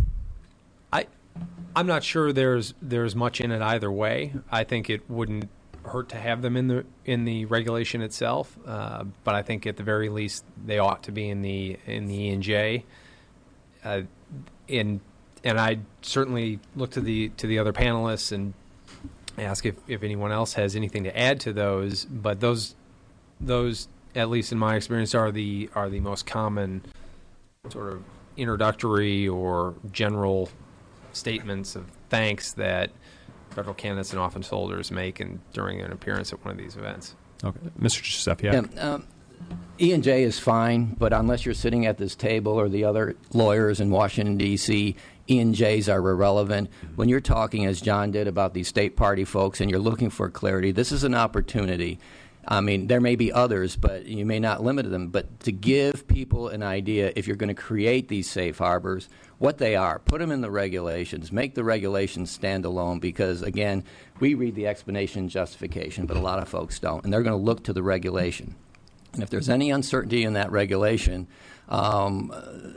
I I'm not sure there's there's much in it either way. I think it wouldn't hurt to have them in the in the regulation itself, uh, but I think at the very least they ought to be in the in the E and J. Uh, in and I certainly look to the to the other panelists and ask if, if anyone else has anything to add to those. But those those at least in my experience are the are the most common sort of introductory or general statements of thanks that federal candidates and office holders make and during an appearance at one of these events. Okay, Mister Giuseppe. Yeah, um, E and J is fine, but unless you're sitting at this table or the other lawyers in Washington, D C, E and Js are irrelevant. When you're talking, as John did, about these state party folks and you're looking for clarity, this is an opportunity. I mean, there may be others, but you may not limit them. But to give people an idea, if you're going to create these safe harbors, what they are, put them in the regulations, make the regulations stand alone, because, again, we read the explanation and justification, but a lot of folks don't, and they're going to look to the regulation. And if there's any uncertainty in that regulation, um,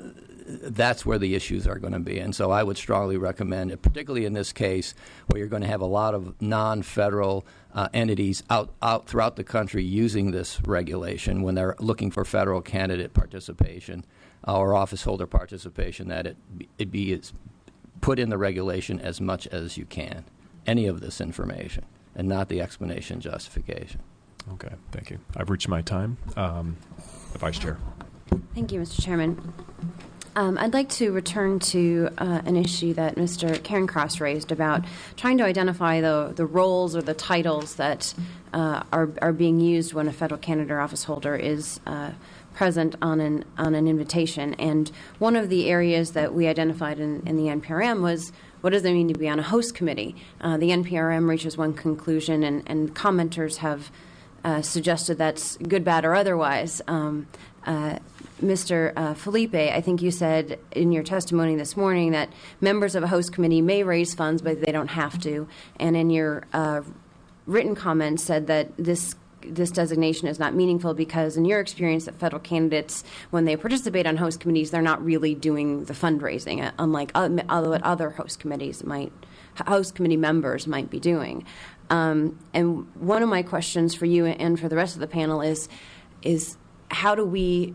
that's where the issues are going to be. And so I would strongly recommend it, particularly in this case where you're going to have a lot of non-federal uh, entities out, out throughout the country using this regulation when they're looking for federal candidate participation uh, or office holder participation, that it, it be is put in the regulation as much as you can, any of this information, and not the explanation justification. Okay, thank you. I've reached my time. Um, the Vice Chair. Thank you, Mister Chairman. Um, I'd like to return to uh, an issue that Mister Carencross raised about trying to identify the, the roles or the titles that uh, are, are being used when a federal candidate or office holder is uh, present on an on an invitation. And one of the areas that we identified in, in the N P R M was, what does it mean to be on a host committee? Uh, the N P R M reaches one conclusion, and, and commenters have uh, suggested that's good, bad, or otherwise. Um, uh, Mister Uh, Felipe, I think you said in your testimony this morning that members of a host committee may raise funds, but they don't have to. And in your uh, written comments said that this this designation is not meaningful because, in your experience, that federal candidates, when they participate on host committees, they're not really doing the fundraising, uh, unlike other, what other host committees might, host committee members might be doing. Um, and one of my questions for you and for the rest of the panel is, is how do we?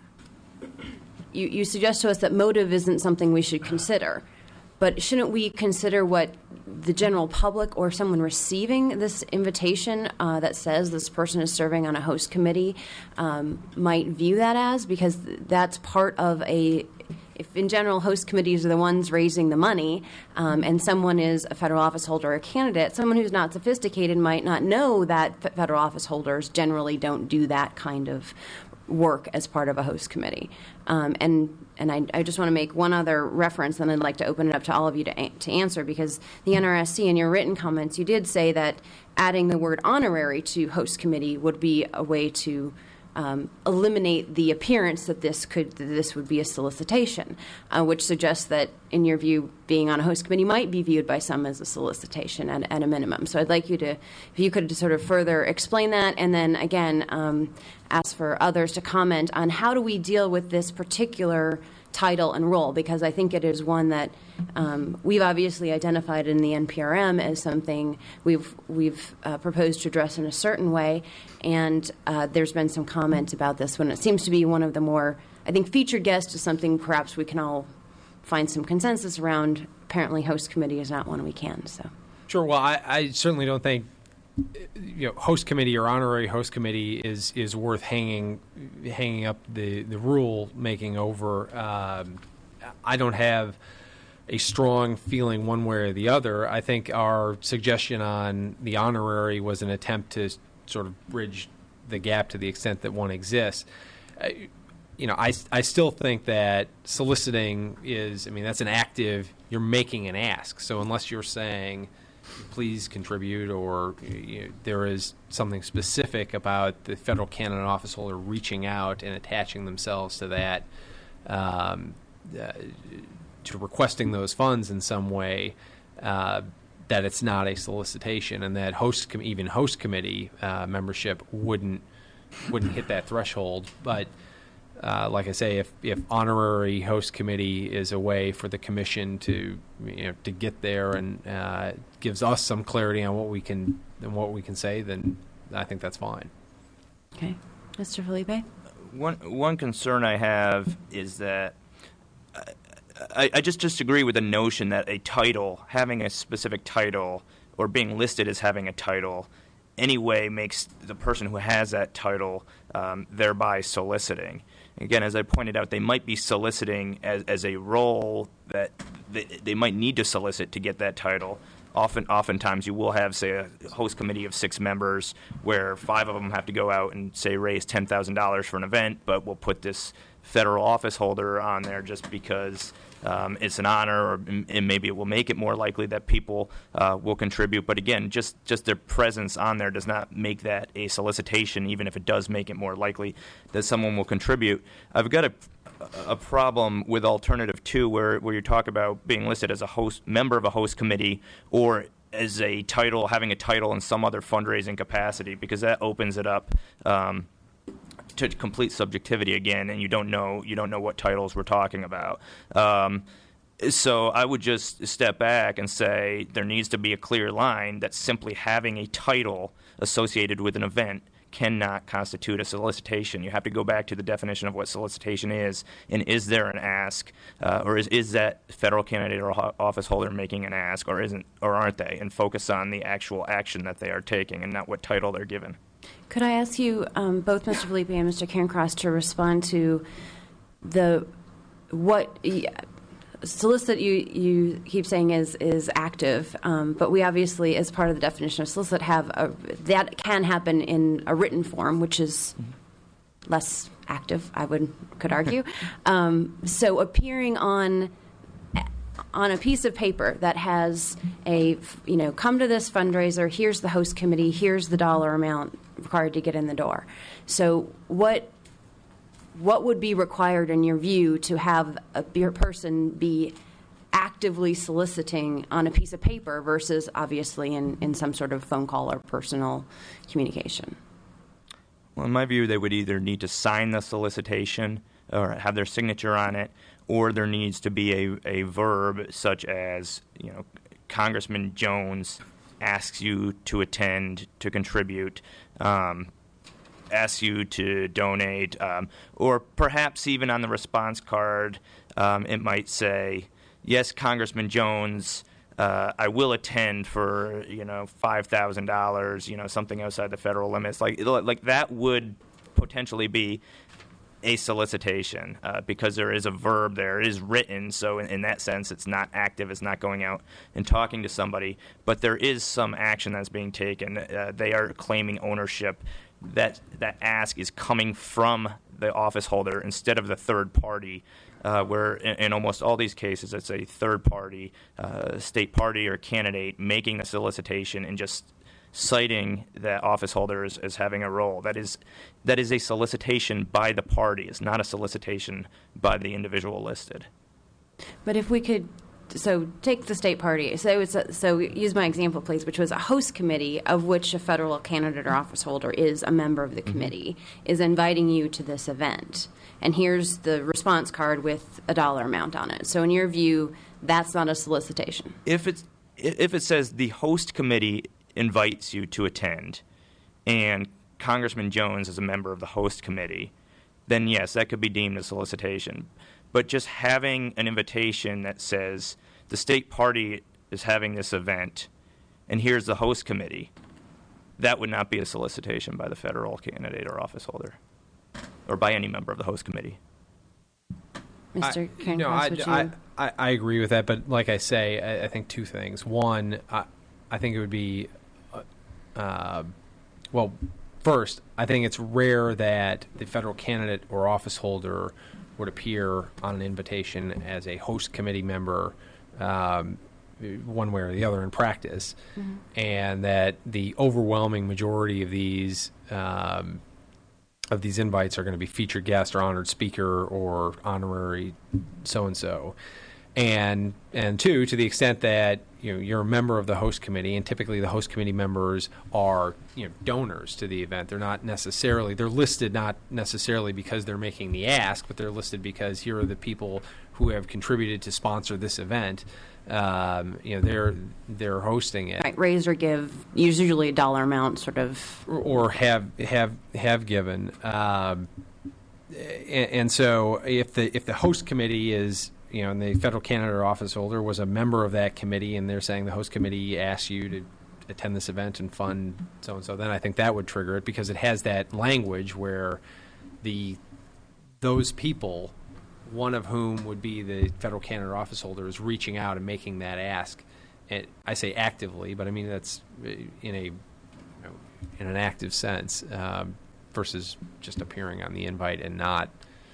You, you suggest to us that motive isn't something we should consider, but shouldn't we consider what the general public or someone receiving this invitation uh, that says this person is serving on a host committee um, might view that as? Because that's part of a, if in general host committees are the ones raising the money um, and someone is a federal office holder or a candidate, someone who's not sophisticated might not know that federal office holders generally don't do that kind of work as part of a host committee. Um, and and I, I just want to make one other reference, and I'd like to open it up to all of you to, a- to answer, because the N R S C, in your written comments, you did say that adding the word honorary to host committee would be a way to um, eliminate the appearance that this could that this would be a solicitation, uh, which suggests that, in your view, being on a host committee might be viewed by some as a solicitation at, at a minimum. So I'd like you to, if you could sort of further explain that, and then again um, ask for others to comment on how do we deal with this particular title and role, because I think it is one that um, we've obviously identified in the N P R M as something we've we've uh, proposed to address in a certain way, and uh, there's been some comment about this one. It seems to be one of the more, I think, featured guests is something perhaps we can all find some consensus around. Apparently, host committee is not one we can. So, sure. Well, I, I certainly don't think you know host committee or honorary host committee is is worth hanging hanging up the the rule making over. Um, I don't have a strong feeling one way or the other. I think our suggestion on the honorary was an attempt to sort of bridge the gap to the extent that one exists. Uh, you know, I, I still think that soliciting is, I mean, that's an active, you're making an ask. So unless you're saying, please contribute, or you know, there is something specific about the federal candidate office holder reaching out and attaching themselves to that, um, uh, to requesting those funds in some way, uh, that it's not a solicitation, and that host com- even host committee uh, membership wouldn't wouldn't hit that threshold. But uh, like I say, if, if honorary host committee is a way for the commission to you know to get there and uh, gives us some clarity on what we can and what we can say, then I think that's fine. Okay, Mister Felipe. One one concern I have is that I, I just disagree with the notion that a title, having a specific title, or being listed as having a title, anyway makes the person who has that title um, thereby soliciting. Again, as I pointed out, they might be soliciting as, as a role that they, they might need to solicit to get that title. Often, oftentimes, you will have, say, a host committee of six members where five of them have to go out and, say, raise ten thousand dollars for an event, but we'll put this federal office holder on there just because um, it's an honor, or and maybe it will make it more likely that people uh, will contribute. But again, just, just their presence on there does not make that a solicitation, even if it does make it more likely that someone will contribute. I've got a a problem with alternative two, where, where you talk about being listed as a host member of a host committee, or as a title, having a title in some other fundraising capacity, because that opens it up um, to complete subjectivity again, and you don't know you don't know what titles we're talking about. Um, so I would just step back and say there needs to be a clear line that simply having a title associated with an event cannot constitute a solicitation. You have to go back to the definition of what solicitation is, and is there an ask, uh, or is, is that federal candidate or ho- office holder making an ask, or isn't, or aren't they, and focus on the actual action that they are taking and not what title they're given. Could I ask you, um, both Mister Felipe and Mister Cairncross, to respond to the what solicit you you keep saying is is active, um, but we obviously, as part of the definition of solicit, have a, that can happen in a written form, which is less active, I would could argue. um, so appearing on on a piece of paper that has a, you know, come to this fundraiser, here's the host committee, here's the dollar amount required to get in the door. So what what would be required in your view to have a person be actively soliciting on a piece of paper versus obviously in, in some sort of phone call or personal communication? Well, in my view, they would either need to sign the solicitation or have their signature on it, or there needs to be a, a verb such as, you know, Congressman Jones asks you to attend, to contribute, um, asks you to donate, um, or perhaps even on the response card, um, it might say, yes, Congressman Jones, uh, I will attend for, you know, five thousand dollars, you know, something outside the federal limits. Like, like that would potentially be a solicitation, uh, because there is a verb there. It is written, so in, in that sense, it's not active. It's not going out and talking to somebody, but there is some action that's being taken. Uh, they are claiming ownership. That that ask is coming from the office holder instead of the third party, uh, where in, in almost all these cases, it's a third party, uh, state party or candidate making the solicitation and just citing that office holder as, as having a role. That is that is a solicitation by the party. It's not a solicitation by the individual listed. But if we could, so take the state party. So it's a, so use my example, please, which was a host committee of which a federal candidate or office holder is a member of the committee, mm-hmm. is inviting you to this event. And here's the response card with a dollar amount on it. So in your view, that's not a solicitation? If it's if it says the host committee invites you to attend, and Congressman Jones is a member of the host committee, then yes, that could be deemed a solicitation. But just having an invitation that says the state party is having this event, and here's the host committee, that would not be a solicitation by the federal candidate or office holder, or by any member of the host committee. Mister I, Cairncross, no, I, would you? I, I, I agree with that, but like I say, I, I think two things. One, I, I think it would be, uh, uh, well, first, I think it's rare that the federal candidate or office holder would appear on an invitation as a host committee member, um, one way or the other in practice, mm-hmm. and that the overwhelming majority of these um, of these invites are going to be featured guest or honored speaker or honorary so-and-so. And and two, to the extent that you know you're a member of the host committee, and typically the host committee members are you know donors to the event. They're not necessarily they're listed not necessarily because they're making the ask, but they're listed because here are the people who have contributed to sponsor this event. Um, you know they're they're hosting it. Right, raise or give, usually a dollar amount, sort of, or, or have have have given. Um, and, and so if the if the host committee is you know, and the federal candidate or office holder was a member of that committee, and they're saying the host committee asked you to attend this event and fund so-and-so, then I think that would trigger it because it has that language where the those people, one of whom would be the federal candidate or office holder, is reaching out and making that ask. And I say actively, but I mean that's in a you know, in an active sense um, versus just appearing on the invite and not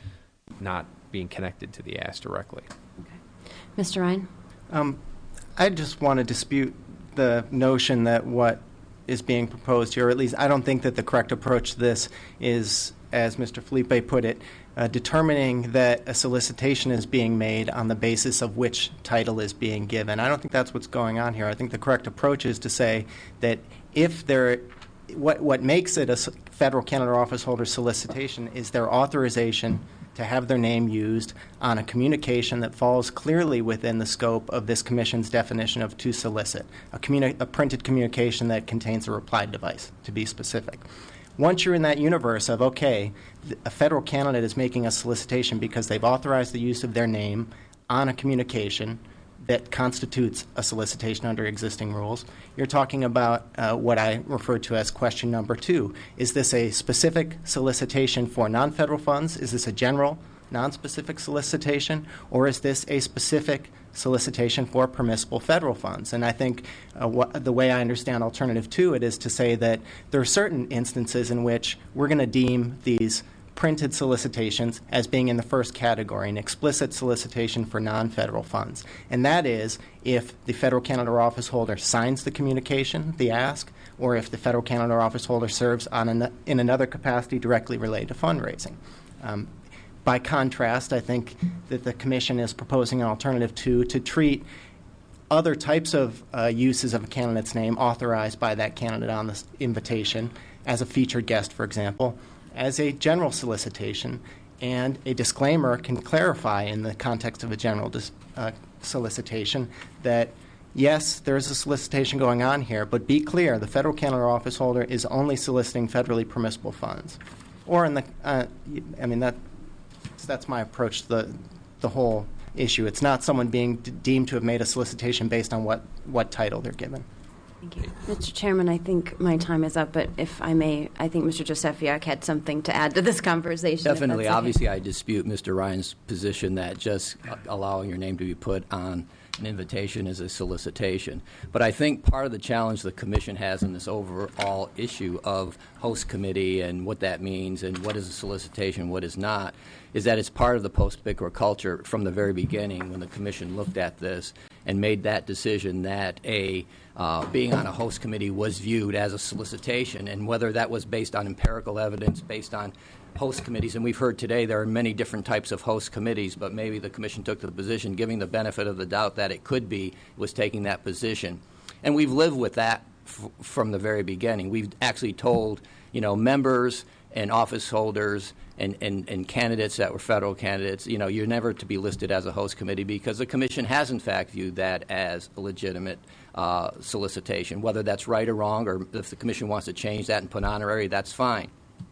not being connected to the ask directly. Okay. Mister Ryan? Um, I just want to dispute the notion that what is being proposed here, or at least I don't think that the correct approach to this is, as Mister Felipe put it, uh, determining that a solicitation is being made on the basis of which title is being given. I don't think that's what's going on here. I think the correct approach is to say that if there, what, what makes it a federal candidate or office holder solicitation is their authorization to have their name used on a communication that falls clearly within the scope of this Commission's definition of to solicit, a, communi- a printed communication that contains a reply device, to be specific. Once you're in that universe of, okay, th- a federal candidate is making a solicitation because they've authorized the use of their name on a communication that constitutes a solicitation under existing rules, you're talking about uh, what I refer to as question number two. Is this a specific solicitation for non-federal funds? Is this a general, non-specific solicitation? Or is this a specific solicitation for permissible federal funds? And I think uh, what, the way I understand alternative to it is to say that there are certain instances in which we're going to deem these printed solicitations as being in the first category, an explicit solicitation for non-federal funds. And that is if the federal candidate or office holder signs the communication, the ask, or if the federal candidate or office holder serves on an, in another capacity directly related to fundraising. Um, by contrast, I think that the Commission is proposing an alternative to to treat other types of uh, uses of a candidate's name authorized by that candidate on this invitation as a featured guest, for example, as a general solicitation, and a disclaimer can clarify in the context of a general dis- uh, solicitation that, yes, there is a solicitation going on here, but be clear, the federal candidate or office holder is only soliciting federally permissible funds. Or in the, uh, I mean, that that's my approach to the, the whole issue. It's not someone being d- deemed to have made a solicitation based on what, what title they're given. Thank you. Mister Chairman, I think my time is up, but if I may, I think Mister Josefiak had something to add to this conversation. Definitely. Okay. Obviously, I dispute Mister Ryan's position that just allowing your name to be put on an invitation is a solicitation. But I think part of the challenge the Commission has in this overall issue of host committee and what that means and what is a solicitation, what is not, is that it's part of the post-B I C R A culture from the very beginning when the Commission looked at this and made that decision that a uh, being on a host committee was viewed as a solicitation, and whether that was based on empirical evidence, based on host committees, and we've heard today there are many different types of host committees, but maybe the Commission took the position, giving the benefit of the doubt that it could be, was taking that position. And we've lived with that f- from the very beginning. We've actually told, you know, members and office holders and, and, and candidates that were federal candidates, you know, you're never to be listed as a host committee because the Commission has in fact viewed that as a legitimate uh, solicitation. Whether that's right or wrong, or if the Commission wants to change that and put honorary, that's fine.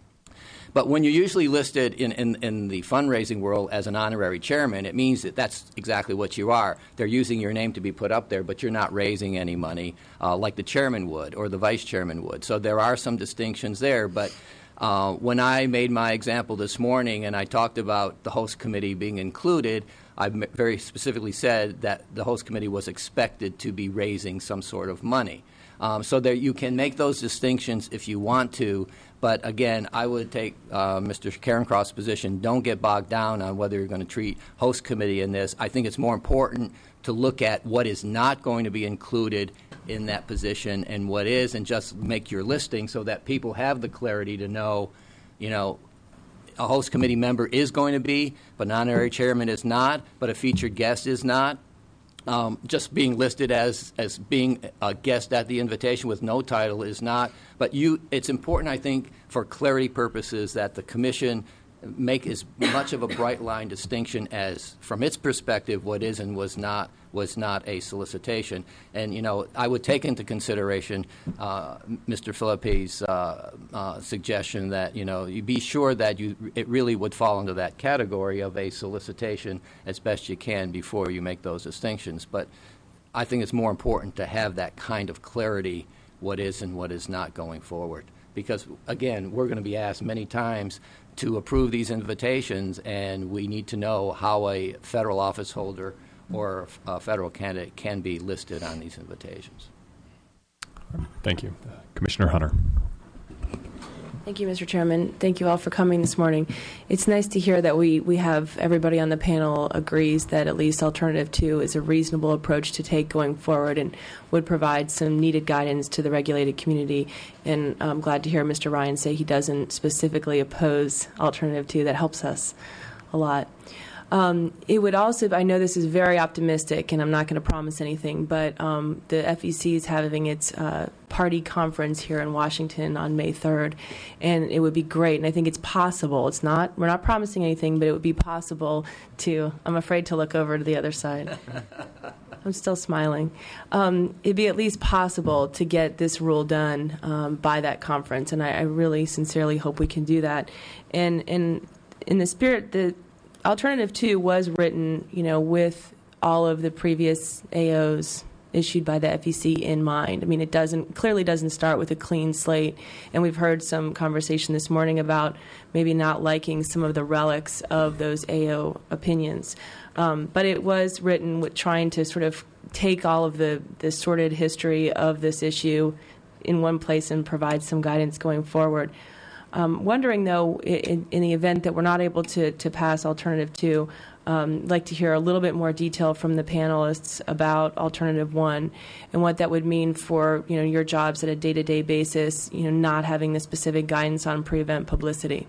But when you're usually listed in, in, in the fundraising world as an honorary chairman, it means that that's exactly what you are. They're using your name to be put up there, but you're not raising any money uh, like the chairman would or the vice chairman would. So there are some distinctions there. But uh, when I made my example this morning and I talked about the host committee being included, I m- very specifically said that the host committee was expected to be raising some sort of money. Um, so that you can make those distinctions if you want to, but again, I would take uh, Mister Carencroft's position. Don't get bogged down on whether you're going to treat host committee in this. I think it's more important to look at what is not going to be included in that position and what is, and just make your listing so that people have the clarity to know, you know, a host committee member is going to be, but an honorary chairman is not, but a featured guest is not. Um, just being listed as, as being a guest at the invitation with no title is not. But you, it's important, I think, for clarity purposes that the commission make as much of a bright line distinction as, from its perspective, what is and was not was not a solicitation. And, you know, I would take into consideration uh, Mister Phillippe's uh, uh, suggestion that, you know, you be sure that you it really would fall into that category of a solicitation as best you can before you make those distinctions. But I think it's more important to have that kind of clarity, what is and what is not going forward. Because, again, we're going to be asked many times to approve these invitations, and we need to know how a federal office holder or a federal candidate can be listed on these invitations. Thank you. Uh, Commissioner Hunter. Thank you, Mister Chairman. Thank you all for coming this morning. It's nice to hear that we, we have everybody on the panel agrees that at least Alternative two is a reasonable approach to take going forward and would provide some needed guidance to the regulated community. And I'm glad to hear Mister Ryan say he doesn't specifically oppose Alternative two. That helps us a lot. Um, it would also, I know this is very optimistic, and I'm not going to promise anything, but um, the F E C is having its uh, party conference here in Washington on May third, and it would be great, and I think it's possible. It's not, we're not promising anything, but it would be possible to, I'm afraid to look over to the other side. I'm still smiling. Um, it'd be at least possible to get this rule done um, by that conference, and I, I really sincerely hope we can do that. And, and in the spirit that Alternative two was written, you know, with all of the previous A Os issued by the F E C in mind. I mean, it doesn't clearly doesn't start with a clean slate, and we've heard some conversation this morning about maybe not liking some of the relics of those A O opinions. Um, but it was written with trying to sort of take all of the, the sordid history of this issue in one place and provide some guidance going forward. Um, wondering, though, in, in the event that we're not able to, to pass Alternative two, um, I'd like to hear a little bit more detail from the panelists about Alternative one and what that would mean for, you know, your jobs at a day-to-day basis, you know, not having the specific guidance on pre-event publicity.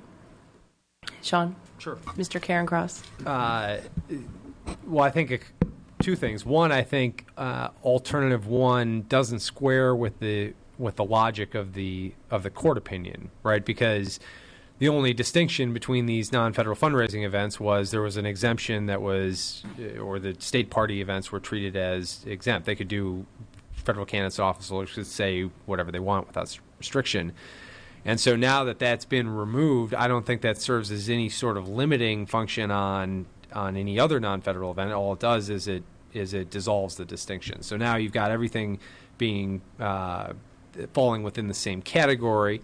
Sean? Sure. Mister Carencross? Uh, well, I think uh, two things. One, I think uh, Alternative one doesn't square with the with the logic of the of the court opinion, right? Because the only distinction between these non-federal fundraising events was there was an exemption that was, or the state party events were treated as exempt. They could do, federal candidates officers could say whatever they want without restriction. And so now that that's been removed, I don't think that serves as any sort of limiting function on on any other non-federal event. All it does is it is it dissolves the distinction. So now you've got everything being uh, falling within the same category,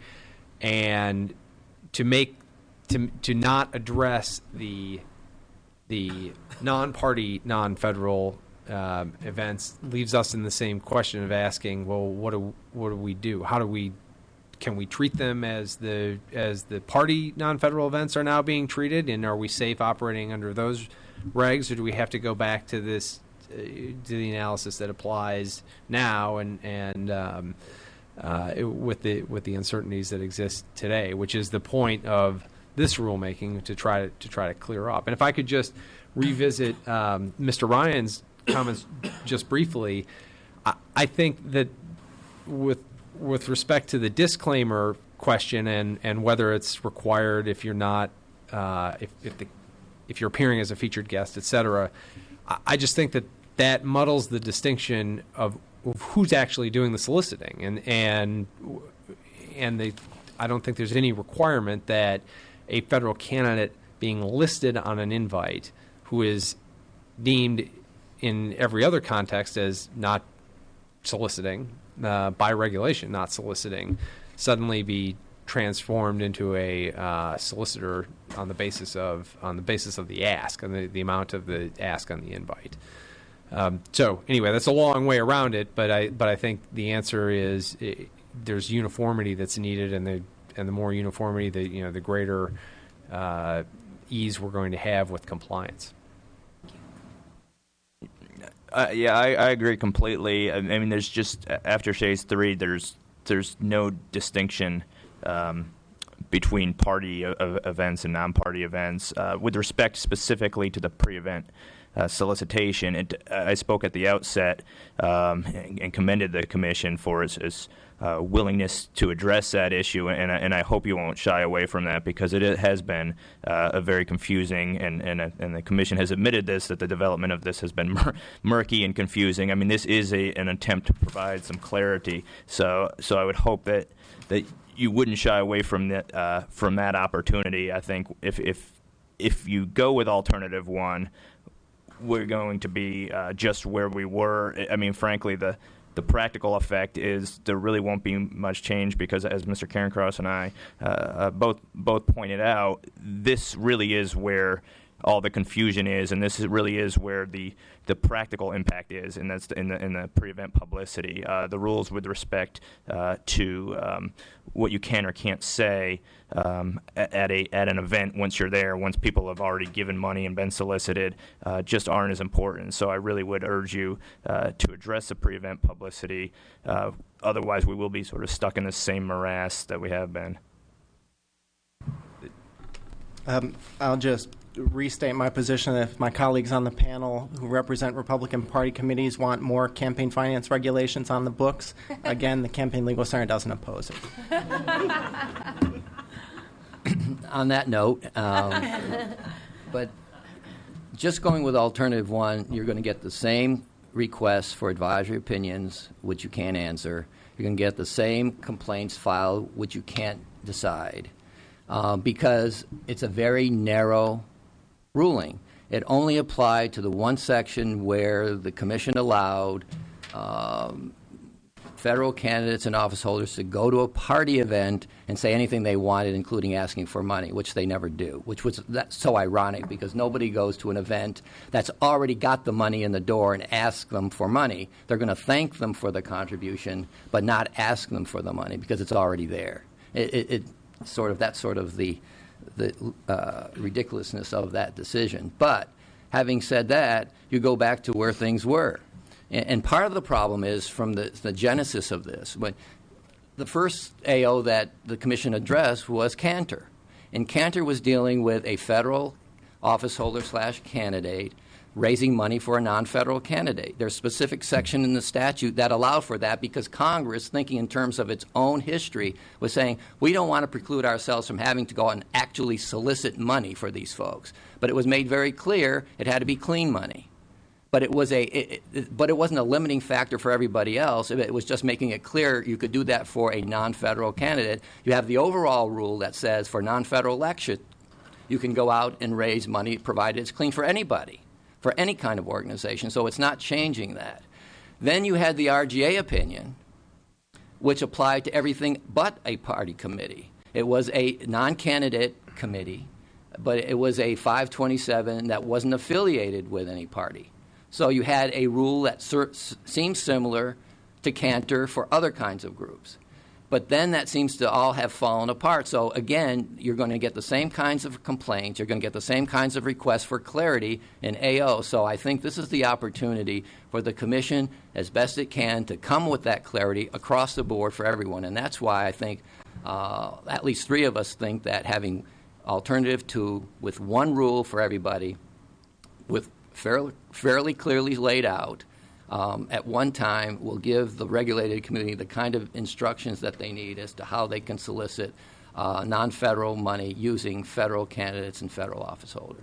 and to make to to not address the the non-party non-federal um, events leaves us in the same question of asking, well, what do what do we do? How do we can we treat them as the as the party non-federal events are now being treated, and are we safe operating under those regs, or do we have to go back to this uh, to the analysis that applies now and and um, Uh, it, with the with the uncertainties that exist today, which is the point of this rulemaking, to try to, to try to clear up. And if I could just revisit um, Mister Ryan's comments just briefly, I, I think that with with respect to the disclaimer question and, and whether it's required if you're not uh, if if the if you're appearing as a featured guest, et cetera, I, I just think that that muddles the distinction of who's actually doing the soliciting, and and and they, I don't think there's any requirement that a federal candidate being listed on an invite, who is deemed in every other context as not soliciting uh, by regulation, not soliciting, suddenly be transformed into a uh, solicitor on the basis of on the basis of the ask, and the, the amount of the ask on the invite. Um, so anyway, that's a long way around it, but I but I think the answer is it, there's uniformity that's needed, and the and the more uniformity, the you know the greater uh, ease we're going to have with compliance. Uh, yeah, I, I agree completely. I, I mean, there's just after Shays three, there's there's no distinction um, between party uh, events and non-party events uh, with respect specifically to the pre-event uh, solicitation. It, uh, I spoke at the outset um, and, and commended the commission for its, its uh, willingness to address that issue, and, and I hope you won't shy away from that, because it has been uh, a very confusing, and, and, uh, and the commission has admitted this, that the development of this has been mur- murky and confusing. I mean, this is a, an attempt to provide some clarity, so so I would hope that that you wouldn't shy away from that uh, from that opportunity. I think if if if you go with alternative one, we're going to be uh, just where we were. I mean, frankly, the the practical effect is there really won't be much change, because, as Mister Cairncross and I uh, uh, both both pointed out, this really is where all the confusion is, and this is, really is where the the practical impact is, and that's in the in the pre-event publicity. Uh, the rules with respect uh, to um, what you can or can't say um, at a at an event once you're there, once people have already given money and been solicited, uh, just aren't as important. So I really would urge you uh, to address the pre-event publicity. Uh, otherwise, we will be sort of stuck in the same morass that we have been. Um, I'll just restate my position. If my colleagues on the panel who represent Republican Party committees want more campaign finance regulations on the books, again, the Campaign Legal Center doesn't oppose it. On that note, um, but just going with alternative one, you're going to get the same requests for advisory opinions, which you can't answer. You're going to get the same complaints filed, which you can't decide, uh, because it's a very narrow ruling. It only applied to the one section where the commission allowed um, federal candidates and office holders to go to a party event and say anything they wanted, including asking for money, which they never do, which was that's so ironic, because nobody goes to an event that's already got the money in the door and ask them for money. They're going to thank them for the contribution, but not ask them for the money, because it's already there. It, it, it sort of that's sort of the the uh, ridiculousness of that decision. But having said that, you go back to where things were. And, and part of the problem is from the, the genesis of this. When the first A O that the commission addressed was Cantor. And Cantor was dealing with a federal office holder slash candidate raising money for a non-federal candidate. There's a specific section in the statute that allowed for that, because Congress, thinking in terms of its own history, was saying, we don't want to preclude ourselves from having to go out and actually solicit money for these folks. But it was made very clear it had to be clean money. But it was a, it, it, but it wasn't a limiting factor for everybody else. It was just making it clear you could do that for a non-federal candidate. You have the overall rule that says for non-federal election, you can go out and raise money provided it's clean for anybody, for any kind of organization. So it's not changing that. Then you had the R G A opinion, which applied to everything but a party committee. It was a non-candidate committee, but it was a five twenty-seven that wasn't affiliated with any party. So you had a rule that ser- seems similar to Cantor for other kinds of groups. But then that seems to all have fallen apart. So again, you're going to get the same kinds of complaints. You're going to get the same kinds of requests for clarity in A O. So I think this is the opportunity for the commission, as best it can, to come with that clarity across the board for everyone. And that's why I think uh, at least three of us think that having alternative two with one rule for everybody, with fairly, fairly clearly laid out, Um, at one time will give the regulated community the kind of instructions that they need as to how they can solicit uh, non-federal money using federal candidates and federal office holders.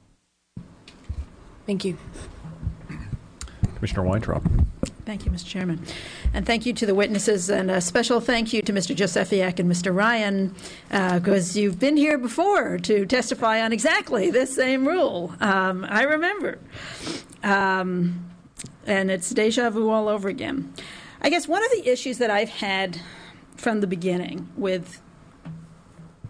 Thank you. Commissioner Weintraub. Thank you, Mister Chairman. And thank you to the witnesses, and a special thank you to Mister Josefiak and Mister Ryan, because uh, you've been here before to testify on exactly this same rule. Um, I remember. Um, And it's deja vu all over again. I guess one of the issues that I've had from the beginning with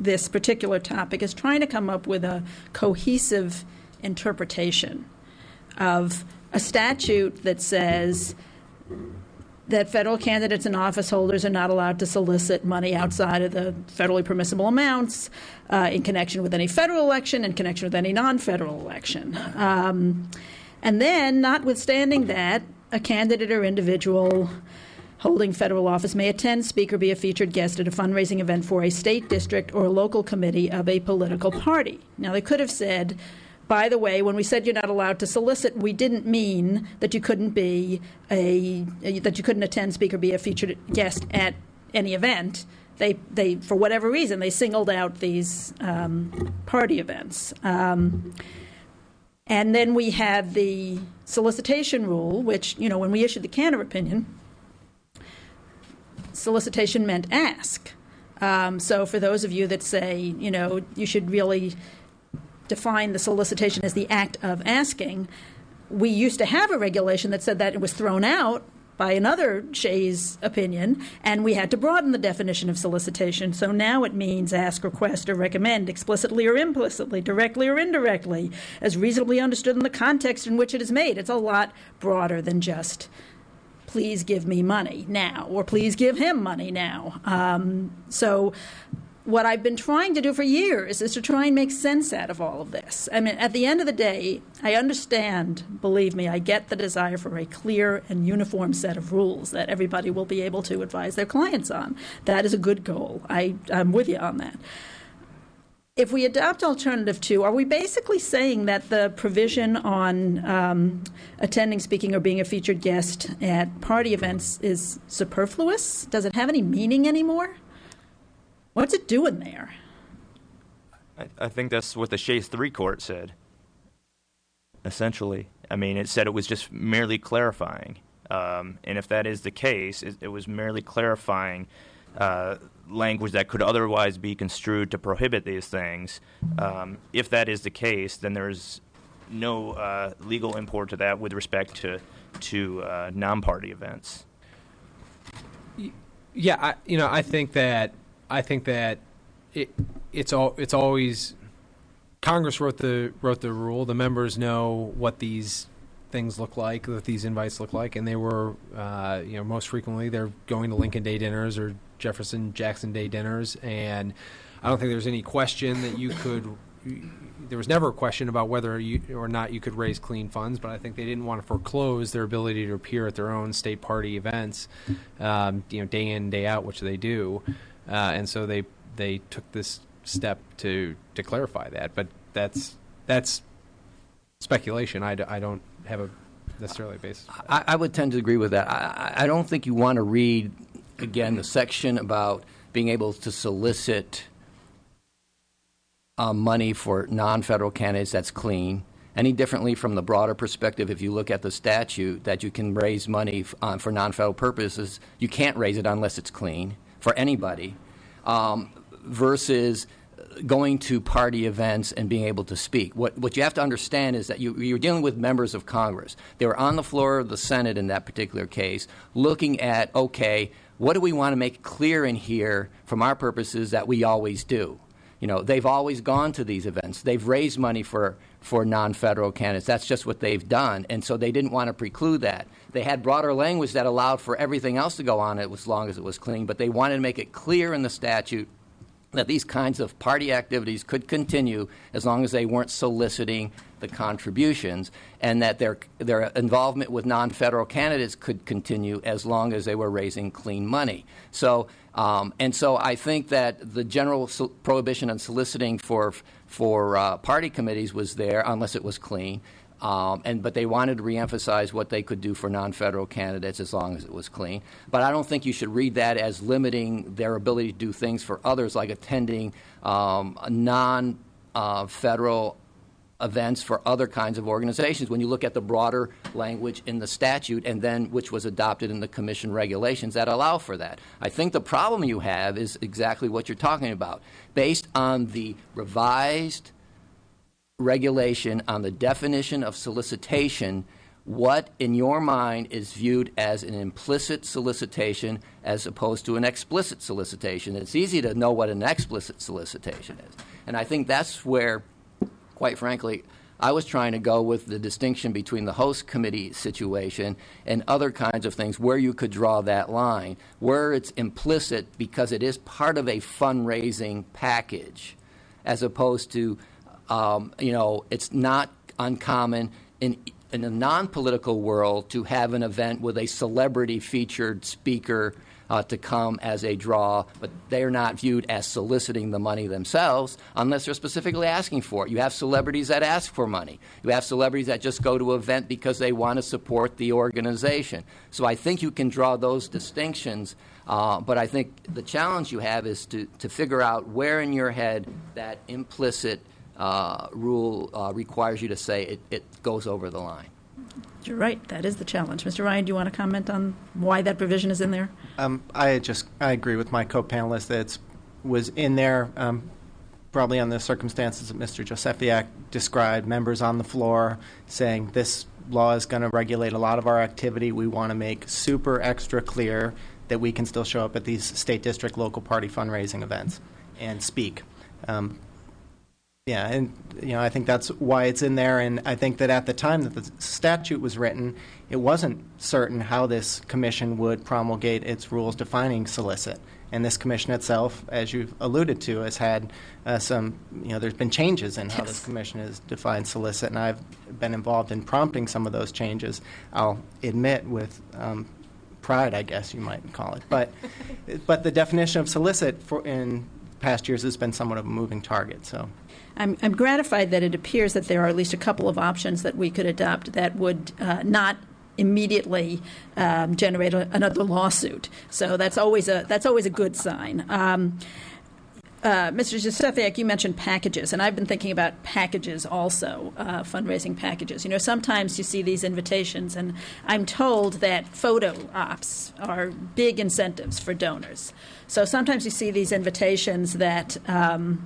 this particular topic is trying to come up with a cohesive interpretation of a statute that says that federal candidates and office holders are not allowed to solicit money outside of the federally permissible amounts uh, in connection with any federal election, in connection with any non-federal election. Um, and then, notwithstanding that, a candidate or individual holding federal office may attend, speak, or be a featured guest at a fundraising event for a state, district, or local committee of a political party. Now, they could have said, by the way, when we said you're not allowed to solicit, we didn't mean that you couldn't be a, a that you couldn't attend, speak, or be a featured guest at any event. They, they for whatever reason, they singled out these um, party events. Um, and then we have the solicitation rule, which, you know, when we issued the Cantor opinion, solicitation meant ask. Um, so for those of you that say, you know, you should really define the solicitation as the act of asking, we used to have a regulation that said that it was thrown out by another Shays opinion, and we had to broaden the definition of solicitation. So now it means ask, request, or recommend, explicitly or implicitly, directly or indirectly, as reasonably understood in the context in which it is made. It's a lot broader than just please give me money now, or please give him money now. Um, so what I've been trying to do for years is to try and make sense out of all of this. I mean, at the end of the day, I understand, believe me, I get the desire for a clear and uniform set of rules that everybody will be able to advise their clients on. That is a good goal. I, I'm with you on that. If we adopt alternative two, are we basically saying that the provision on um, attending, speaking, or being a featured guest at party events is superfluous? Does it have any meaning anymore? What's it doing there? I, I think that's what the Shays three court said, essentially. I mean, it said it was just merely clarifying. Um, and if that is the case, it, it was merely clarifying uh, language that could otherwise be construed to prohibit these things. Um, if that is the case, then there's no uh, legal import to that with respect to, to uh, non-party events. Yeah, I, you know, I think that I think that it, it's all it's always Congress wrote the wrote the rule. The members know what these things look like, what these invites look like, and they were, uh, you know, most frequently they're going to Lincoln Day dinners or Jefferson Jackson Day dinners, and I don't think there's any question that you could. There was never a question about whether you or not you could raise clean funds, but I think they didn't want to foreclose their ability to appear at their own state party events, um, you know, day in, day out, which they do. Uh, and so they they took this step to, to clarify that, but that's that's speculation. I, d- I don't have a necessarily a basis. I, I would tend to agree with that. I, I don't think you want to read again the section about being able to solicit uh, money for non-federal candidates that's clean any differently from the broader perspective. If you look at the statute that you can raise money f- uh, for non-federal purposes, you can't raise it unless it's clean for anybody, um, versus going to party events and being able to speak. What what you have to understand is that you, you're dealing with members of Congress. They were on the floor of the Senate in that particular case looking at, okay, what do we want to make clear in here from our purposes that we always do? You know, they've always gone to these events. They've raised money for, for non-federal candidates. That's just what they've done. And so they didn't want to preclude that. They had broader language that allowed for everything else to go on as long as it was clean, but they wanted to make it clear in the statute that these kinds of party activities could continue as long as they weren't soliciting the contributions, and that their their involvement with non-federal candidates could continue as long as they were raising clean money. So, um, and so I think that the general so- prohibition on soliciting for for uh, party committees was there unless it was clean. Um, and but they wanted to reemphasize what they could do for non-federal candidates as long as it was clean. But I don't think you should read that as limiting their ability to do things for others, like attending um, non-federal uh, events for other kinds of organizations. When you look at the broader language in the statute, and then which was adopted in the commission regulations that allow for that. I think the problem you have is exactly what you're talking about, based on the revised regulation on the definition of solicitation. what in your mind is viewed as an implicit solicitation as opposed to an explicit solicitation. It's easy to know what an explicit solicitation is. And I think that's where, quite frankly, I was trying to go with the distinction between the host committee situation and other kinds of things where you could draw that line, where it's implicit because it is part of a fundraising package, as opposed to, um, you know, it's not uncommon in in a non-political world to have an event with a celebrity-featured speaker uh, to come as a draw, but they're not viewed as soliciting the money themselves unless they're specifically asking for it. You have celebrities that ask for money. You have celebrities that just go to an event because they want to support the organization. So I think you can draw those distinctions, uh, but I think the challenge you have is to, to figure out where in your head that implicit Uh, rule uh, requires you to say it, it goes over the line. You're right. That is the challenge. Mister Ryan, do you want to comment on why that provision is in there? Um, I just I agree with my co-panelist that it was in there um, probably on the circumstances that Mister Josefiak described, members on the floor saying this law is going to regulate a lot of our activity. We want to make super extra clear that we can still show up at these state, district, local party fundraising events and speak. Um, Yeah, and you know, I think that's why it's in there, and I think that at the time that the statute was written, it wasn't certain how this commission would promulgate its rules defining solicit. And this commission itself, as you've alluded to, has had uh, some, you know, there's been changes in how Yes. this commission has defined solicit, and I've been involved in prompting some of those changes, I'll admit with um, pride, I guess you might call it. But, but the definition of solicit for in past years has been somewhat of a moving target, so. I'm, I'm gratified that it appears that there are at least a couple of options that we could adopt that would uh, not immediately um, generate a, another lawsuit. So that's always a that's always a good sign. Um, uh, Mister Josefiak, you mentioned packages, and I've been thinking about packages also, uh, fundraising packages. You know, sometimes you see these invitations, and I'm told that photo ops are big incentives for donors. So sometimes you see these invitations that Um,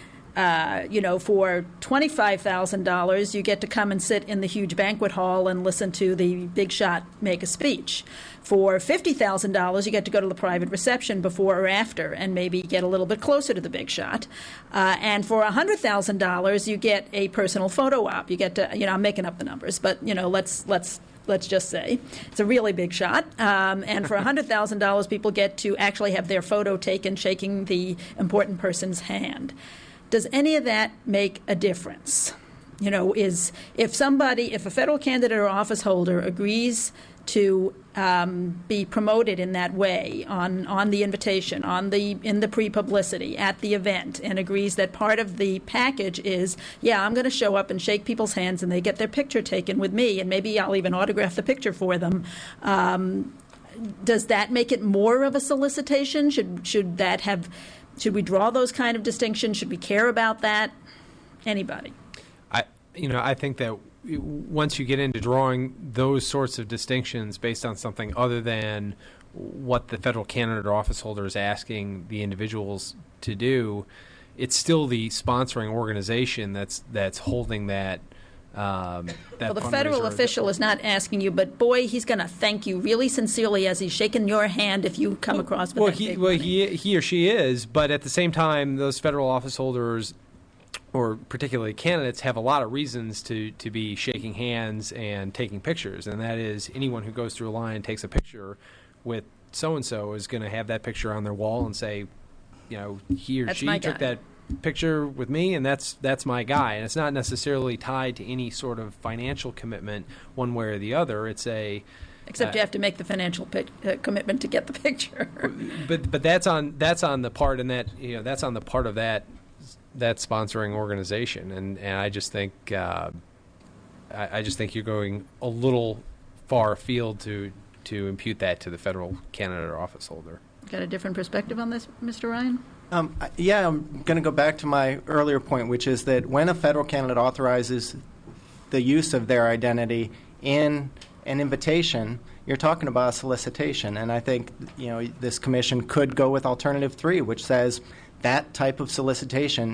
Uh, you know, for twenty-five thousand dollars, you get to come and sit in the huge banquet hall and listen to the big shot make a speech. For fifty thousand dollars, you get to go to the private reception before or after and maybe get a little bit closer to the big shot. Uh, and for one hundred thousand dollars, you get a personal photo op. You get to, you know, I'm making up the numbers, but, you know, let's let's let's just say it's a really big shot. Um, and for one hundred thousand dollars, people get to actually have their photo taken shaking the important person's hand. Does any of that make a difference? You know, is if somebody, if a federal candidate or office holder agrees to um, be promoted in that way on, on the invitation, on the in the pre-publicity, at the event, and agrees that part of the package is, yeah, I'm going to show up and shake people's hands and they get their picture taken with me, and maybe I'll even autograph the picture for them. Um, does that make it more of a solicitation? Should should that have Should we draw those kind of distinctions? Should we care about that? Anybody? I, you know, I think that once you get into drawing those sorts of distinctions based on something other than what the federal candidate or office holder is asking the individuals to do, it's still the sponsoring organization that's that's holding that. Um, that well, the federal official is not asking you, but boy, he's going to thank you really sincerely as he's shaking your hand if you come across with well, that he, big well, money. he he or she is, but at the same time, those federal office holders, or particularly candidates, have a lot of reasons to to be shaking hands and taking pictures, and that is anyone who goes through a line and takes a picture with so and so is going to have that picture on their wall and say, you know, he or That's she my took guy. that picture with me, and that's that's my guy. And it's not necessarily tied to any sort of financial commitment one way or the other. It's a Except uh, you have to make the financial pic- uh, commitment to get the picture. but but that's on that's on the part and that you know that's on the part of that that sponsoring organization, and and I just think uh, I, I just think you're going a little far afield to to impute that to the federal candidate or office holder. Got a different perspective on this, Mister Ryan? Um, I- yeah, I'm going to go back to my earlier point, which is that when a federal candidate authorizes the use of their identity in an invitation, you're talking about a solicitation. And I think, you know, this commission could go with alternative three, which says that type of solicitation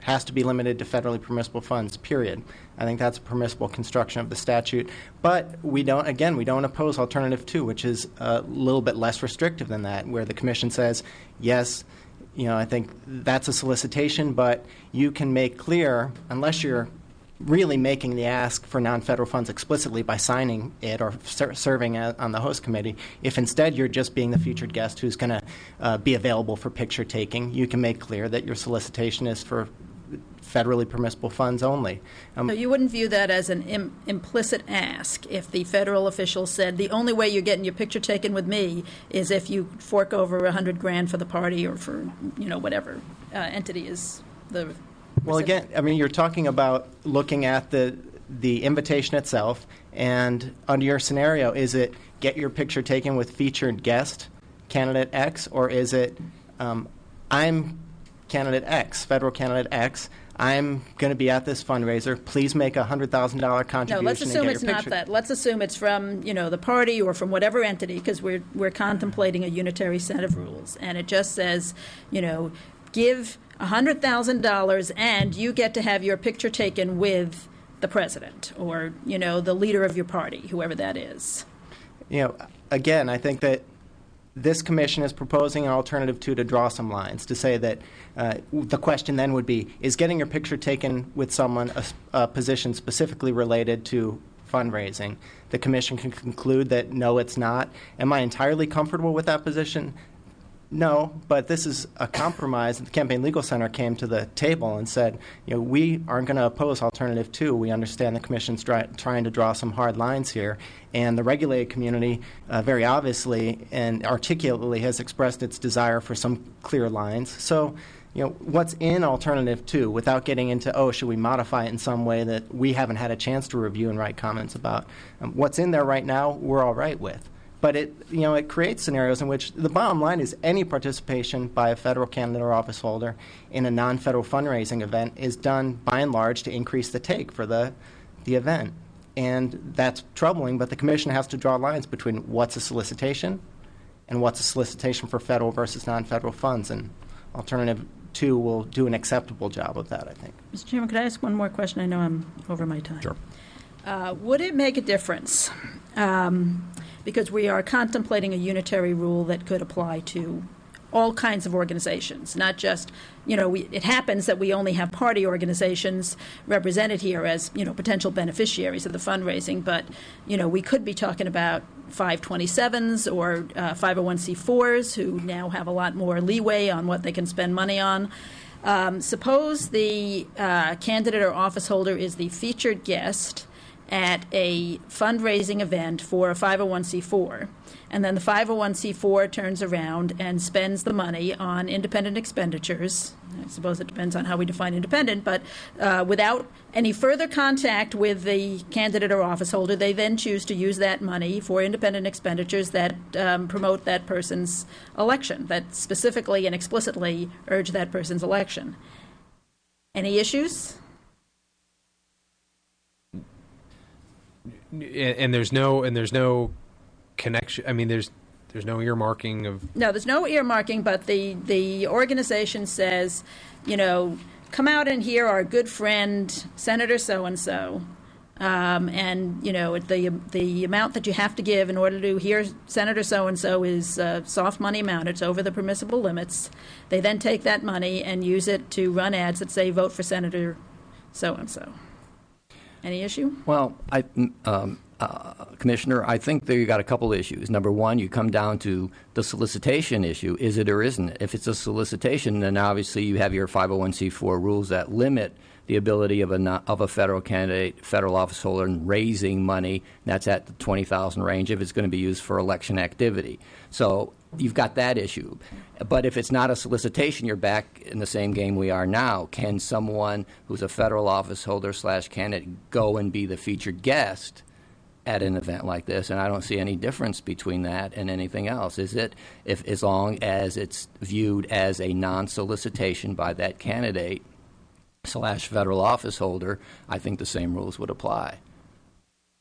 has to be limited to federally permissible funds, period. I think that's a permissible construction of the statute. But we don't, again, we don't oppose alternative two, which is a little bit less restrictive than that, where the commission says, yes, you know, I think that's a solicitation, but you can make clear, unless you're really making the ask for non-federal funds explicitly by signing it or ser- serving a, on the host committee, if instead you're just being the featured guest who's going to uh, be available for picture taking, you can make clear that your solicitation is for federally permissible funds only. Um, so you wouldn't view that as an Im- implicit ask if the federal official said the only way you're getting your picture taken with me is if you fork over a hundred grand for the party or for, you know, whatever uh, entity is the Well, recipient. again, I mean, you're talking about looking at the the invitation itself, and under your scenario, is it get your picture taken with featured guest, candidate X, or is it um, I'm candidate X, federal candidate X, I'm going to be at this fundraiser. Please make a one hundred thousand dollars No, contribution let's and assume get it's your not picture. that. Let's assume it's from, you know, the party or from whatever entity, because we're we're contemplating a unitary set of rules, and it just says, you know, give one hundred thousand dollars and you get to have your picture taken with the president or, you know, the leader of your party, whoever that is. You know, again, I think that this commission is proposing an alternative two to draw some lines, to say that uh, the question then would be, is getting your picture taken with someone a, a position specifically related to fundraising? The commission can conclude that no, it's not. Am I entirely comfortable with that position? No, but this is a compromise. The Campaign Legal Center came to the table and said, you know, we aren't going to oppose alternative two. We understand the commission's dry, trying to draw some hard lines here. And the regulated community uh, very obviously and articulately has expressed its desire for some clear lines. So, you know, what's in alternative two, without getting into, oh, should we modify it in some way that we haven't had a chance to review and write comments about, um, what's in there right now, we're all right with. But it, you know, it creates scenarios in which the bottom line is any participation by a federal candidate or office holder in a non-federal fundraising event is done by and large to increase the take for the the event. And that's troubling, but the commission has to draw lines between what's a solicitation and what's a solicitation for federal versus non-federal funds. And alternative two will do an acceptable job of that, I think. Mister Chairman, could I ask one more question? I know I'm over my time. Sure. Uh, would it make a difference? Um, because we are contemplating a unitary rule that could apply to all kinds of organizations, not just, you know, we, it happens that we only have party organizations represented here as, you know, potential beneficiaries of the fundraising, but, you know, we could be talking about five twenty-sevens or uh, five oh one c fours who now have a lot more leeway on what they can spend money on. Um, suppose the uh, candidate or office holder is the featured guest at a fundraising event for a five oh one c four, and then the five oh one c four turns around and spends the money on independent expenditures. I suppose it depends on how we define independent, but uh, without any further contact with the candidate or office holder, they then choose to use that money for independent expenditures that um, promote that person's election, that specifically and explicitly urge that person's election. Any issues? And there's no and there's no connection. I mean, there's there's no earmarking of. No, there's no earmarking, but the the organization says, you know, come out and hear our good friend Senator so and so, and you know the the amount that you have to give in order to hear Senator so and so is uh, soft money amount. It's over the permissible limits. They then take that money and use it to run ads that say vote for Senator so and so. Any issue? Well, I, um, uh, Commissioner, I think there you got a couple issues. Number one, you come down to the solicitation issue. Is it or isn't it? If it's a solicitation, then obviously you have your five oh one c four rules that limit the ability of a of a federal candidate, federal office holder, in raising money. That's at the twenty thousand range if it's going to be used for election activity. So you've got that issue. But if it's not a solicitation, you're back in the same game we are now. Can someone who's a federal office holder slash candidate go and be the featured guest at an event like this? And I don't see any difference between that and anything else. Is it, if as long as it's viewed as a non-solicitation by that candidate slash federal office holder, I think the same rules would apply.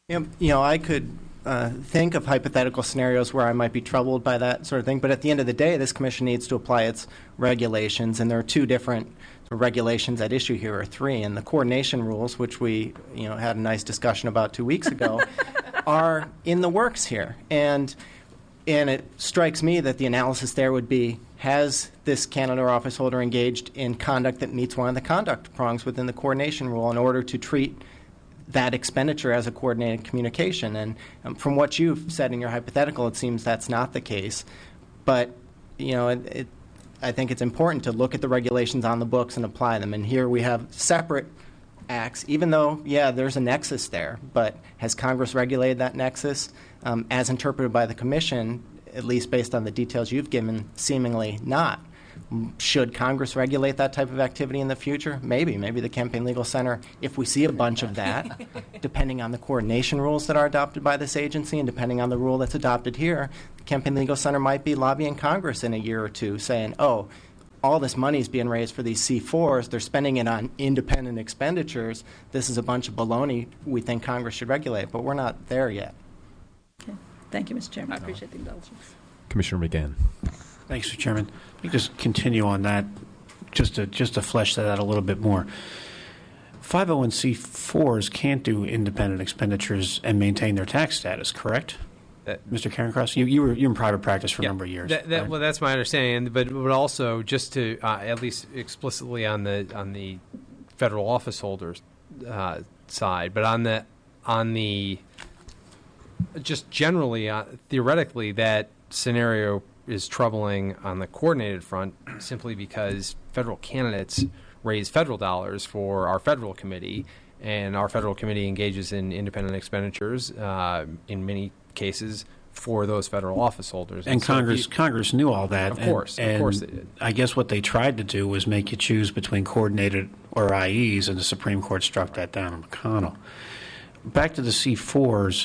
You know, I could uh, think of hypothetical scenarios where I might be troubled by that sort of thing, but at the end of the day, this commission needs to apply its regulations, and there are two different regulations at issue here, or three, and the coordination rules, which we you know had a nice discussion about two weeks ago, are in the works here. And and it strikes me that the analysis there would be, has this candidate or office holder engaged in conduct that meets one of the conduct prongs within the coordination rule in order to treat that expenditure as a coordinated communication? And um, from what you've said in your hypothetical, it seems that's not the case. But, you know, it, it, I think it's important to look at the regulations on the books and apply them. And here we have separate acts, even though, yeah, there's a nexus there. But has Congress regulated that nexus? Um, as interpreted by the Commission, at least based on the details you've given, seemingly not. Should Congress regulate that type of activity in the future? Maybe. Maybe the Campaign Legal Center, if we see a bunch of that, depending on the coordination rules that are adopted by this agency and depending on the rule that's adopted here, the Campaign Legal Center might be lobbying Congress in a year or two saying, oh, all this money is being raised for these C fours. They're spending it on independent expenditures. This is a bunch of baloney. We think Congress should regulate, but we're not there yet. Okay. Thank you, Mister Chairman. I appreciate the indulgence. Commissioner McGann. Thanks, Mister Chairman. Let me just continue on that, just to just to flesh that out a little bit more. five oh one c fours can't do independent expenditures and maintain their tax status, correct? Uh, Mister Carencross, you, you were you were in private practice for yeah, a number of years. That, that, right? Well, that's my understanding. But but also just to uh, at least explicitly on the on the federal office holders uh, side, but on the on the just generally uh, theoretically, that scenario is troubling on the coordinated front simply because federal candidates raise federal dollars for our federal committee, and our federal committee engages in independent expenditures uh, in many cases for those federal office holders. And, and so Congress you, Congress knew all that. Of course, and, of course and they did. I guess what they tried to do was make you choose between coordinated or I Es, and the Supreme Court struck that down in McConnell. Back to the C fours,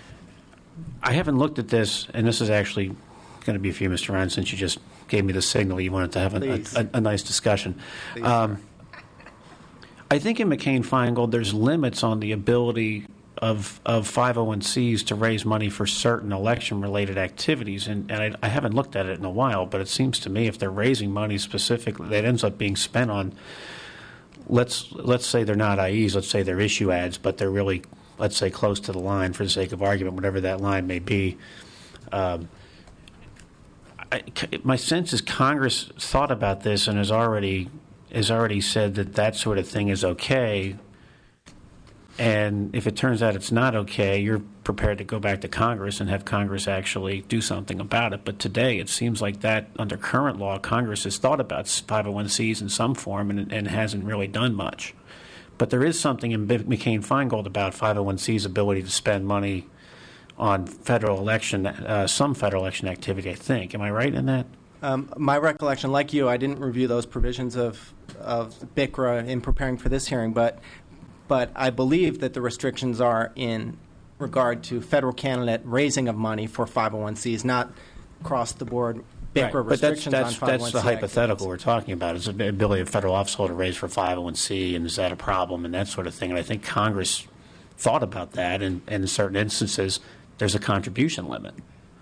I haven't looked at this, and this is actually going to be for you, Mister Ryan, since you just gave me the signal you wanted to have a, a, a nice discussion. Um, I think in McCain-Feingold there's limits on the ability of of five oh one c's to raise money for certain election-related activities, and, and I, I haven't looked at it in a while, but it seems to me if they're raising money specifically that ends up being spent on, let's let's say they're not I Es, let's say they're issue ads, but they're really, let's say, close to the line for the sake of argument, whatever that line may be. Um, I, my sense is Congress thought about this and has already has already said that that sort of thing is okay. And if it turns out it's not okay, you're prepared to go back to Congress and have Congress actually do something about it. But today, it seems like that under current law, Congress has thought about five oh one c's in some form and, and hasn't really done much. But there is something in McCain-Feingold about five oh one c's ability to spend money on federal election, uh, some federal election activity, I think. Am I right in that? Um, my recollection, like you, I didn't review those provisions of, of B I C R A in preparing for this hearing, but but I believe that the restrictions are in regard to federal candidate raising of money for five oh one c's, not across the board B I C R A right. restrictions but that's, that's, on five oh one c. That's the hypothetical activities. we're talking about. Is the ability of a federal office holder to raise for five oh one c, and is that a problem, and that sort of thing. And I think Congress thought about that, and, and in certain instances, there's a contribution limit.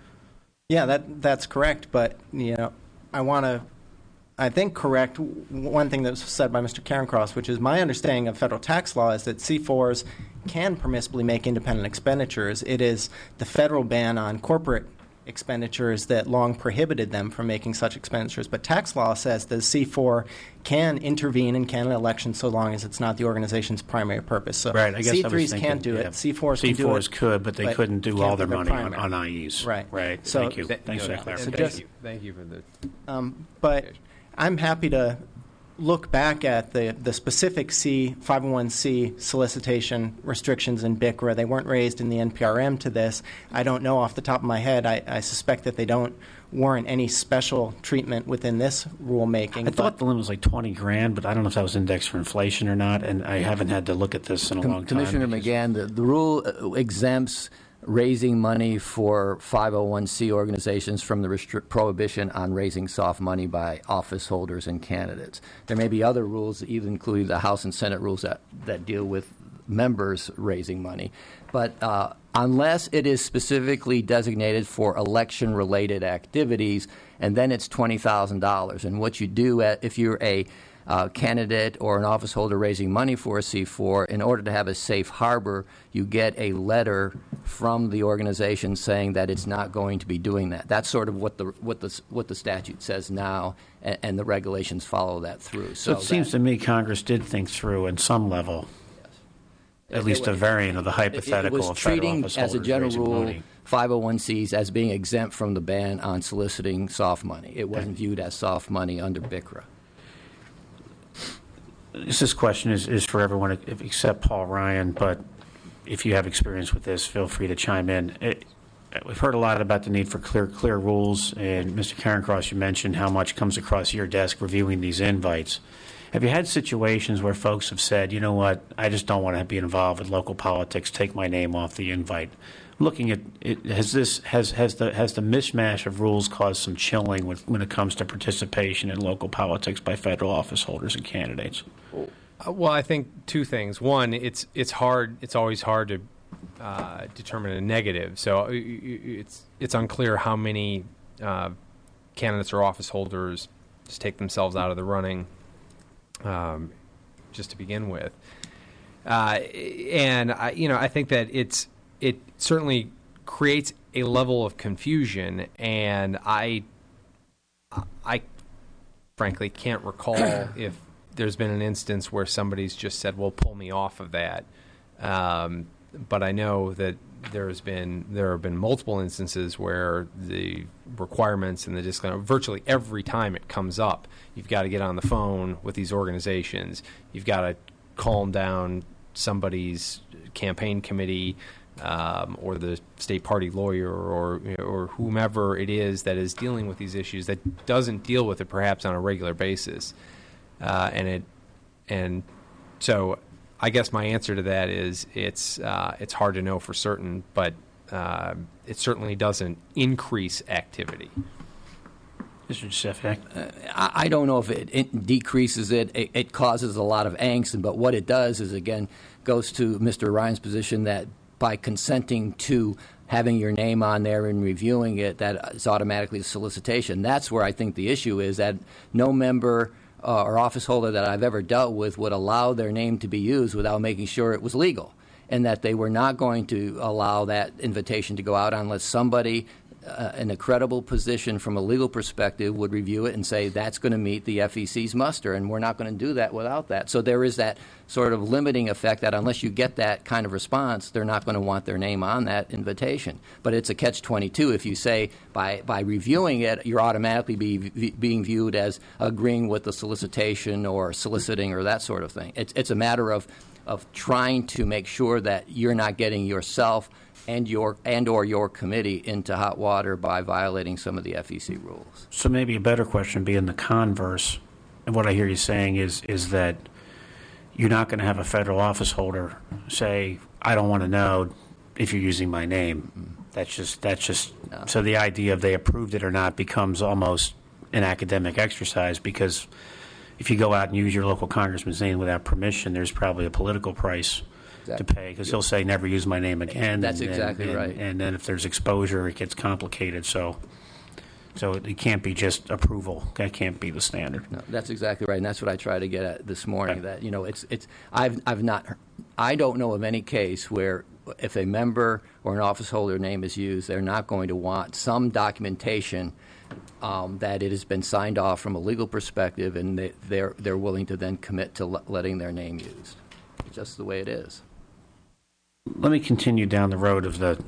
Yeah, that that's correct. But you know, I want to, I think, correct one thing that was said by Mister Carencross, which is my understanding of federal tax law is that C fours can permissibly make independent expenditures. It is the federal ban on corporate expenditures that long prohibited them from making such expenditures. But tax law says that C four can intervene in candidate elections so long as it's not the organization's primary purpose. So right, I guess C threes I was thinking, can't do yeah. it. C fours C can do it. C fours could, but they but couldn't do can't all their be money primary. on, on I Es. Right. Right. So, Thank you. Th- Thanks for no, that no, clarification. Thank you. Thank you for the. Um, but I'm happy to look back at the, the specific C five oh one c solicitation restrictions in B I C R A. They weren't raised in the N P R M to this. I don't know off the top of my head. I, I suspect that they don't warrant any special treatment within this rulemaking. I thought the limit was like twenty grand, but I don't know if that was indexed for inflation or not, and I haven't had to look at this in a Com- long time. Commissioner McGann, the, the rule uh, exempts raising money for five oh one c organizations from the restri- prohibition on raising soft money by office holders and candidates. There may be other rules, even including the House and Senate rules that, that deal with members raising money. But uh, unless it is specifically designated for election-related activities, and then it's twenty thousand dollars. And what you do at, if you're a uh, candidate or an office holder raising money for a C four, in order to have a safe harbor, you get a letter from the organization saying that it's not going to be doing that. That's sort of what the what the what the statute says now, and, and the regulations follow that through. So, so it seems to me Congress did think through, in some level, at least a variant of the hypothetical it was of federal treating, office as a holders general raising rule, money. five oh one C's as being exempt from the ban on soliciting soft money. It wasn't viewed as soft money under B I C R A. This question is, is for everyone except Paul Ryan, but if you have experience with this, feel free to chime in. It, we've heard a lot about the need for clear, clear rules, and Mister Carencross, you mentioned how much comes across your desk reviewing these invites. Have you had situations where folks have said, you know what, I just don't want to be involved with local politics, take my name off the invite? Looking at it, has this has has the has the mishmash of rules caused some chilling with, when it comes to participation in local politics by federal office holders and candidates? Uh, well, I think two things. One, it's it's hard. It's always hard to uh, determine a negative. So it's it's unclear how many uh, candidates or office holders just take themselves out of the running. Um, just to begin with, uh, and I, you know, I think that it's it certainly creates a level of confusion, and I, I, frankly can't recall if there's been an instance where somebody's just said, "Well, pull me off of that," um, but I know that there's been there have been multiple instances where the requirements and the disclaimer, virtually every time it comes up, you've got to get on the phone with these organizations. You've got to calm down somebody's campaign committee um, or the state party lawyer or or whomever it is that is dealing with these issues that doesn't deal with it perhaps on a regular basis, uh, and it and so. I guess my answer to that is it's uh, it's hard to know for certain, but uh, it certainly doesn't increase activity. Mister Giuseppe? Uh, I, I don't know if it, it decreases it. it. It causes a lot of angst, but what it does is, again, goes to Mister Ryan's position that by consenting to having your name on there and reviewing it, that is automatically a solicitation. That's where I think the issue is, that no member Uh, or office holder that I've ever dealt with would allow their name to be used without making sure it was legal, and that they were not going to allow that invitation to go out unless somebody uh, in a credible position from a legal perspective would review it and say that's going to meet the F E C's muster, and we're not going to do that without that. So there is that sort of limiting effect that unless you get that kind of response, they're not going to want their name on that invitation. But it's a catch twenty-two. If you say by, by reviewing it, you're automatically be, v- being viewed as agreeing with the solicitation or soliciting or that sort of thing. It's, it's a matter of, of trying to make sure that you're not getting yourself and your and or your committee into hot water by violating some of the F E C rules. So maybe a better question being the converse, and what I hear you saying is is that you're not going to have a federal office holder say, "I don't want to know if you're using my name." Mm-hmm. That's just that's just no. So the idea of they approved it or not becomes almost an academic exercise, because if you go out and use your local congressman's name without permission, there's probably a political price to pay, because he'll say never use my name again. That's and, exactly and, right. And then if there's exposure, it gets complicated. So, so it can't be just approval. That can't be the standard. No, that's exactly right, and that's what I tried to get at this morning. Okay. That you know, it's it's I've I've not I don't know of any case where if a member or an office holder name is used, they're not going to want some documentation um, that it has been signed off from a legal perspective, and they, they're they're willing to then commit to l- letting their name used. It's just the way it is. Let me continue down the road of the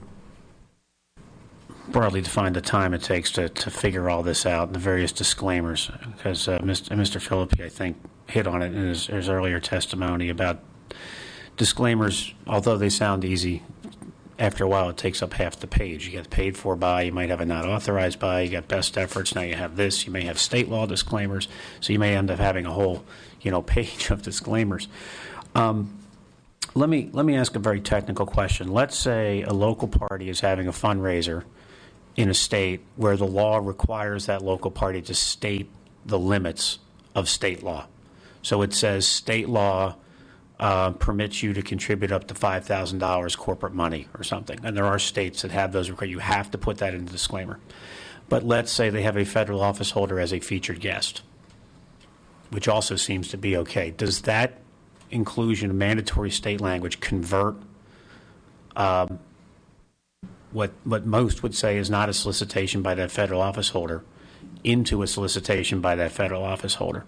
broadly define the time it takes to, to figure all this out and the various disclaimers, because uh, Mister Mister Philippi, I think, hit on it in his, his earlier testimony about disclaimers. Although they sound easy, after a while it takes up half the page. You get paid for by, you might have a not authorized by, you got best efforts, now you have this, you may have state law disclaimers, so you may end up having a whole, you know, page of disclaimers. Um, Let me let me ask a very technical question. Let's say a local party is having a fundraiser in a state where the law requires that local party to state the limits of state law. So it says state law uh, permits you to contribute up to five thousand dollars corporate money or something. And there are states that have those requirements. You have to put that in the disclaimer. But let's say they have a federal office holder as a featured guest, which also seems to be okay. Does that inclusion of mandatory state language convert um, what what most would say is not a solicitation by that federal office holder into a solicitation by that federal office holder?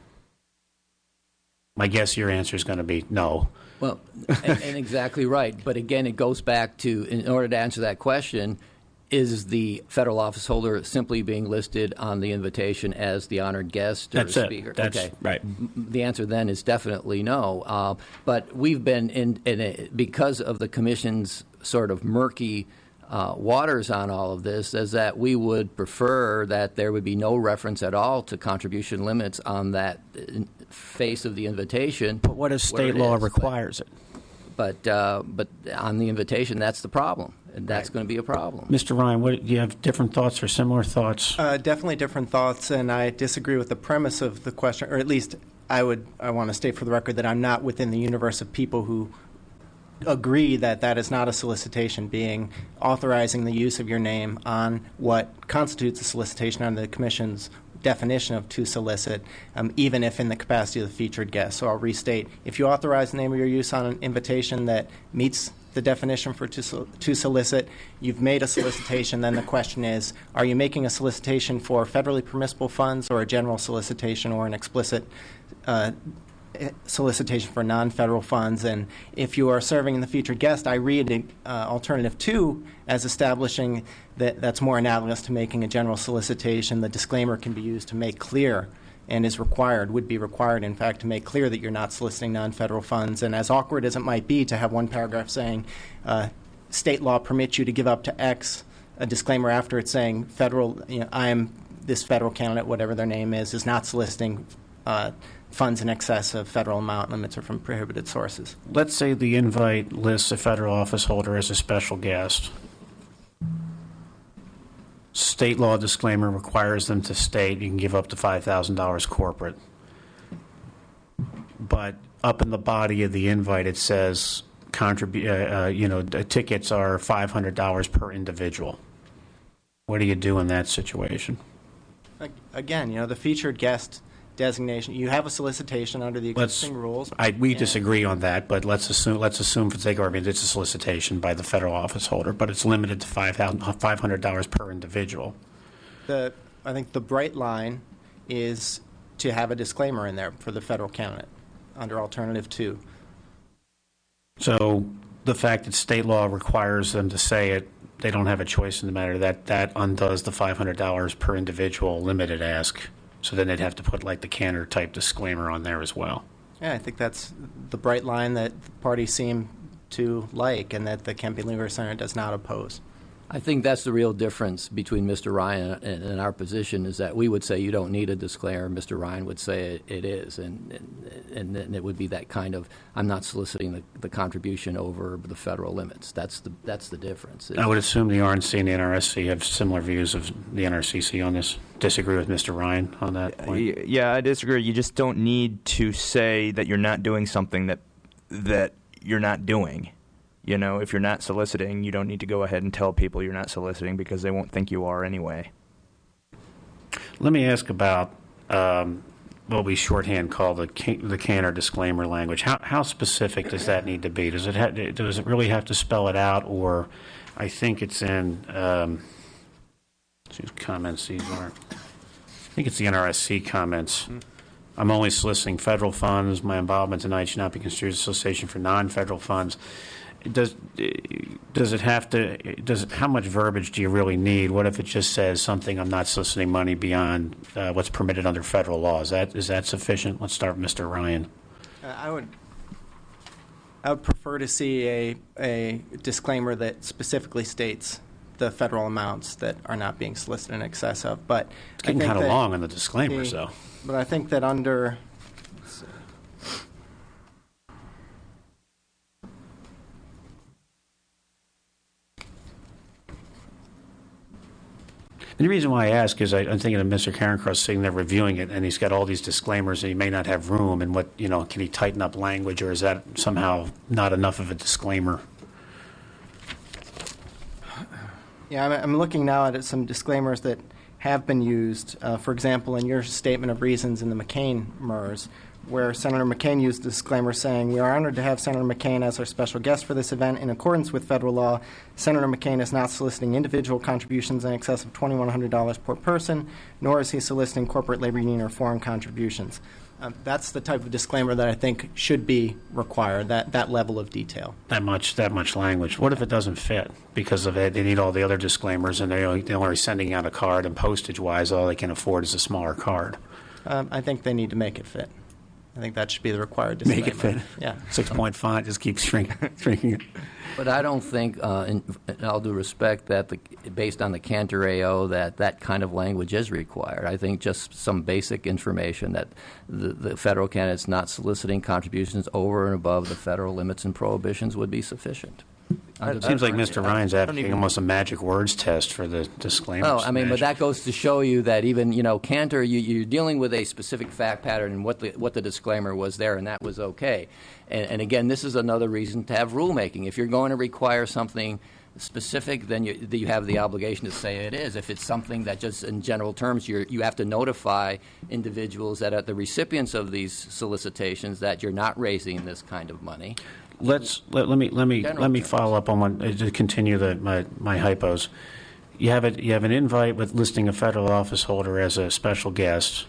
My guess your answer is going to be no. Well, and, and exactly right. But again, it goes back to, in order to answer that question, is the federal office holder simply being listed on the invitation as the honored guest or That's it. speaker? That's okay. right. The answer then is definitely no. Uh, but we've been in, in a, because of the commission's sort of murky uh, waters on all of this, is that we would prefer that there would be no reference at all to contribution limits on that face of the invitation. But what if state law is. requires but, it? But uh, but on the invitation, that's the problem, and that's right. going to be a problem. Mister Ryan, what, do you have different thoughts or similar thoughts? Uh, definitely different thoughts, and I disagree with the premise of the question, or at least I would I want to state for the record that I'm not within the universe of people who agree that that is not a solicitation, being authorizing the use of your name on what constitutes a solicitation under the Commission's definition of to solicit, um, even if in the capacity of the featured guest. So I'll restate, if you authorize the name of your use on an invitation that meets the definition for to, sol- to solicit, you've made a solicitation. Then the question is, are you making a solicitation for federally permissible funds or a general solicitation or an explicit uh, solicitation for non-federal funds? And if you are serving in the featured guest, I read uh, alternative two as establishing that that's more analogous to making a general solicitation. The disclaimer can be used to make clear and is required, would be required, in fact, to make clear that you're not soliciting non-federal funds. And as awkward as it might be to have one paragraph saying uh, state law permits you to give up to X, a disclaimer after it's saying federal, you know, I am this federal candidate, whatever their name is, is not soliciting uh, funds in excess of federal amount limits or from prohibited sources. Let's say the invite lists a federal office holder as a special guest. State law disclaimer requires them to state you can give up to five thousand dollars corporate. But up in the body of the invite it says contribute, uh, uh, you know, the tickets are five hundred dollars per individual. What do you do in that situation? Again, you know, the featured guest designation, you have a solicitation under the existing let's, rules. I, we disagree on that, but let's assume let's assume for the sake of argument it's a solicitation by the federal office holder, but it's limited to five hundred dollars per individual. The I think the bright line is to have a disclaimer in there for the federal candidate under alternative two. So the fact that state law requires them to say it, they don't have a choice in the matter. That that undoes the five hundred dollars per individual limited ask. So then they'd have to put like the Cantor type disclaimer on there as well. Yeah, I think that's the bright line that the parties seem to like and that the Campaign Legal Center does not oppose. I think that's the real difference between Mister Ryan and, and our position is that we would say you don't need a disclaimer. Mister Ryan would say it, it is, and, and and it would be that kind of I'm not soliciting the, the contribution over the federal limits. That's the that's the difference. I would assume the R N C and the N R S C have similar views of the N R C C on this. Disagree with Mister Ryan on that point? Yeah, I disagree. You just don't need to say that you're not doing something that that you're not doing. You know, if you're not soliciting, you don't need to go ahead and tell people you're not soliciting because they won't think you are anyway. Let me ask about um, what we shorthand call the can- the Cantor disclaimer language. How how specific does that need to be? Does it ha- does it really have to spell it out, or I think it's in um, whose comments these are. I think it's the N R S C comments. Mm-hmm. I'm only soliciting federal funds. My involvement tonight should not be construed as a solicitation for non-federal funds. Does does it have to? Does it, how much verbiage do you really need? What if it just says something? I'm not soliciting money beyond uh, what's permitted under federal law. Is that is that sufficient? Let's start with Mister Ryan. Uh, I would. I would prefer to see a a disclaimer that specifically states the federal amounts that are not being solicited in excess of. But it's getting kind of long on the disclaimers, the, though. But I think that under. And the reason why I ask is I, I'm thinking of Mister Carencross sitting there reviewing it, and he's got all these disclaimers, and he may not have room. And what, you know, can he tighten up language, or is that somehow not enough of a disclaimer? Yeah, I'm, I'm looking now at some disclaimers that have been used. Uh, for example, in your statement of reasons in the McCain-M E R S, where Senator McCain used a disclaimer saying, "We are honored to have Senator McCain as our special guest for this event. In accordance with federal law, Senator McCain is not soliciting individual contributions in excess of twenty-one hundred dollars per person, nor is he soliciting corporate labor union or foreign contributions." Um, that's the type of disclaimer that I think should be required, that, that level of detail. That much, that much language. What if it doesn't fit because of it? They need all the other disclaimers, and they're only, they're only sending out a card, and postage-wise, all they can afford is a smaller card. Um, I think they need to make it fit. I think that should be the required disclaimer. Make it fit. Yeah. Six-point font just keeps shrink, shrinking it. But I don't think, uh, in, in all due respect, that the, based on the Cantor A O, that that kind of language is required. I think just some basic information that the, the federal candidate's not soliciting contributions over and above the federal limits and prohibitions would be sufficient. It seems like Mister Ryan's advocating almost a magic words test for the disclaimers. Oh, I mean, but that goes to show you that even, you know, Cantor, you, you're dealing with a specific fact pattern and what the what the disclaimer was there, and that was okay. And, and again, this is another reason to have rulemaking. If you're going to require something specific, then you, you have the obligation to say it is. If it's something that just in general terms, you're, you have to notify individuals that are the recipients of these solicitations that you're not raising this kind of money. Let's let, let me let me General let me terms. follow up on one uh, to continue the my my hypos. You have it. You have an invite with listing a federal office holder as a special guest,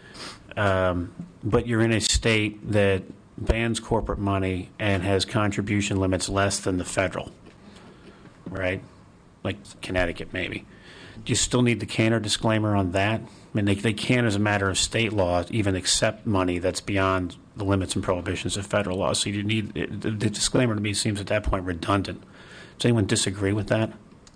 um, but you're in a state that bans corporate money and has contribution limits less than the federal, right? Like Connecticut, maybe. Do you still need the Cantor disclaimer on that? I mean, they, they can, as a matter of state law, even accept money that's beyond the limits and prohibitions of federal law. So you need it, the, the disclaimer to me seems at that point redundant. Does anyone disagree with that?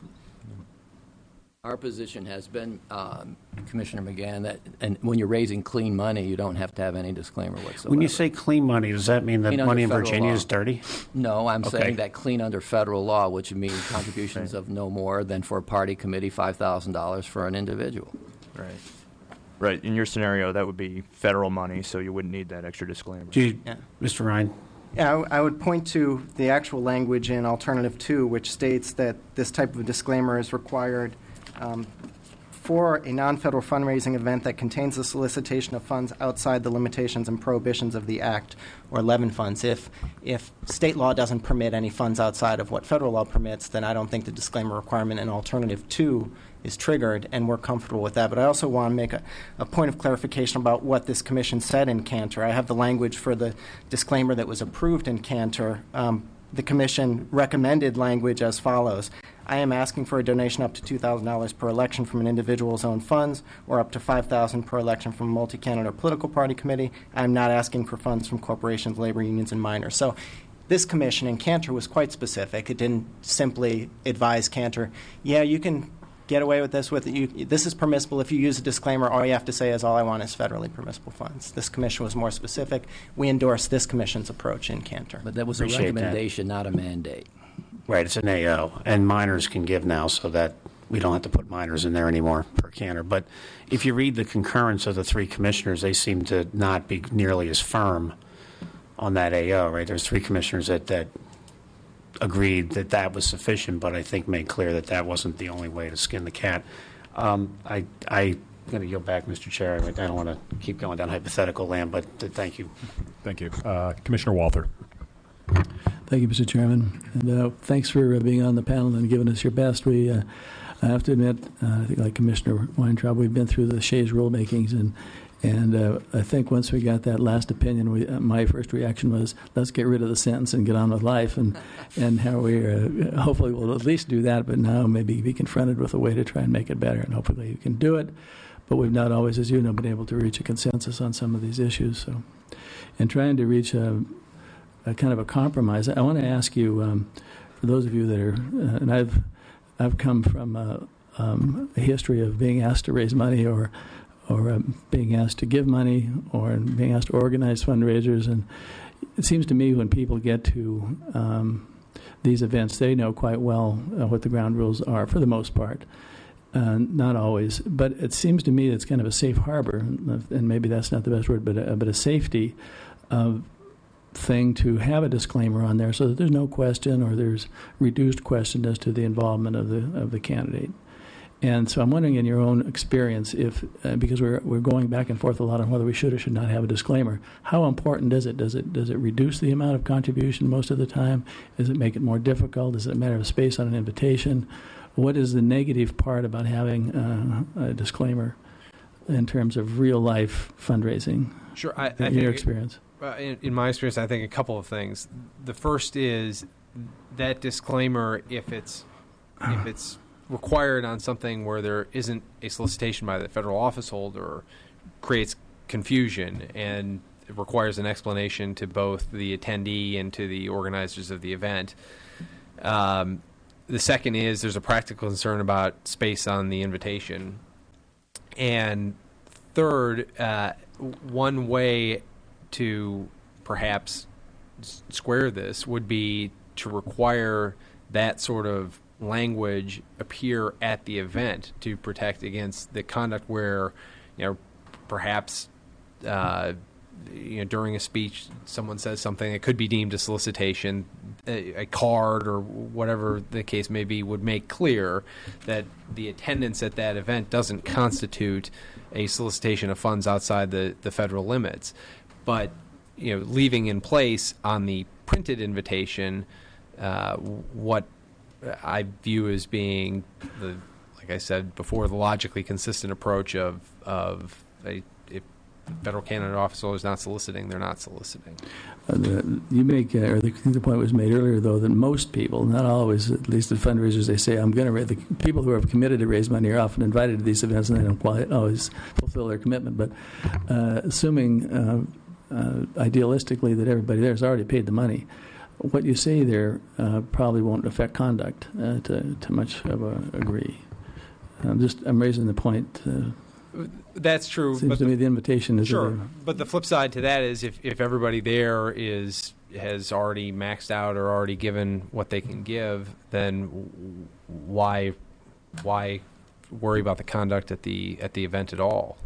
Our position has been, um, Commissioner McGann, that and when you're raising clean money, you don't have to have any disclaimer whatsoever. When you say clean money, does that mean that Clean money in under federal Virginia law. is dirty? No, I'm Okay. saying that clean under federal law, which means contributions of no more than for a party committee five thousand dollars for an individual. Right. Right. In your scenario, that would be federal money, so you wouldn't need that extra disclaimer. Do you, Yeah. Mister Ryan? Yeah, I, w- I would point to the actual language in Alternative two, which states that this type of disclaimer is required um, for a non-federal fundraising event that contains the solicitation of funds outside the limitations and prohibitions of the Act or Levin funds. If if state law doesn't permit any funds outside of what federal law permits, then I don't think the disclaimer requirement in Alternative two is triggered, and we're comfortable with that. But I also want to make a, a point of clarification about what this commission said in Cantor. I have the language for the disclaimer that was approved in Cantor. Um, the commission recommended language as follows. I am asking for a donation up to two thousand dollars per election from an individual's own funds or up to five thousand dollars per election from a multi-candidate or political party committee. I am not asking for funds from corporations, labor unions, and minors. So this commission in Cantor was quite specific. It didn't simply advise Cantor, yeah, you can get away with this. With you, this is permissible. If you use a disclaimer, all you have to say is, all I want is federally permissible funds. This commission was more specific. We endorse this commission's approach in Cantor. But that was Appreciate a that. recommendation, not a mandate. Right, it's an A O, and minors can give now, so that we don't have to put minors in there anymore per Cantor. But if you read the concurrence of the three commissioners, they seem to not be nearly as firm on that A O, right? There's three commissioners that, that agreed that that was sufficient, but I think made clear that that wasn't the only way to skin the cat. Um, I, I'm going to yield back, Mister Chair. I don't want to keep going down hypothetical land, but uh, thank you. Thank you. Uh, Commissioner Walther. Thank you, Mister Chairman. And uh, thanks for uh, being on the panel and giving us your best. We, uh, I have to admit, uh, I think like Commissioner Weintraub, we've been through the Shays rulemakings, and and uh, I think once we got that last opinion, we, uh, my first reaction was, let's get rid of the sentence and get on with life. And and how we uh, hopefully will at least do that, but now maybe be confronted with a way to try and make it better, and hopefully you can do it. But we've not always, as you know, been able to reach a consensus on some of these issues. So, in trying to reach a A kind of a compromise, I want to ask you, um, for those of you that are, uh, and I've, I've come from a, um, a history of being asked to raise money, or, or um, being asked to give money, or being asked to organize fundraisers, and it seems to me when people get to um, these events, they know quite well uh, what the ground rules are for the most part. Uh, not always, but it seems to me it's kind of a safe harbor, and maybe that's not the best word, but a, but a safety uh, thing to have a disclaimer on there so that there's no question or there's reduced question as to the involvement of the of the candidate. And so I'm wondering, in your own experience, if uh, because we're we're going back and forth a lot on whether we should or should not have a disclaimer, how important is it? Does it does it reduce the amount of contribution most of the time? Does it make it more difficult? Is it a matter of space on an invitation? What is the negative part about having uh, a disclaimer in terms of real life fundraising? Sure, I, I in think your it- experience. Uh, in, in my experience, I think a couple of things. The first is that disclaimer, if it's if it's required on something where there isn't a solicitation by the federal office holder, creates confusion and it requires an explanation to both the attendee and to the organizers of the event. Um, the second is there's a practical concern about space on the invitation. And third, uh, one way to perhaps s- square this would be to require that sort of language appear at the event to protect against the conduct where, you know, perhaps uh, you know, during a speech someone says something that could be deemed a solicitation, a, a card or whatever the case may be would make clear that the attendance at that event doesn't constitute a solicitation of funds outside the, the federal limits. But, you know, leaving in place on the printed invitation uh, what I view as being the, like I said before, the logically consistent approach of of a, if federal candidate officer is not soliciting, they're not soliciting. Uh, the, you make, uh, or the, the point was made earlier, though, that most people, not always, at least the fundraisers, they say, I'm going to raise, the people who are committed to raise money are often invited to these events and they don't quite always fulfill their commitment. But uh, assuming uh, uh, idealistically that everybody there has already paid the money, what you say there uh, probably won't affect conduct uh, to, to much of a degree. I'm just, I'm raising the point. Uh, That's true. Seems but to me the invitation is sure. a, But the flip side to that is if, if everybody there is has already maxed out or already given what they can give, then why why worry about the conduct at the at the event at all?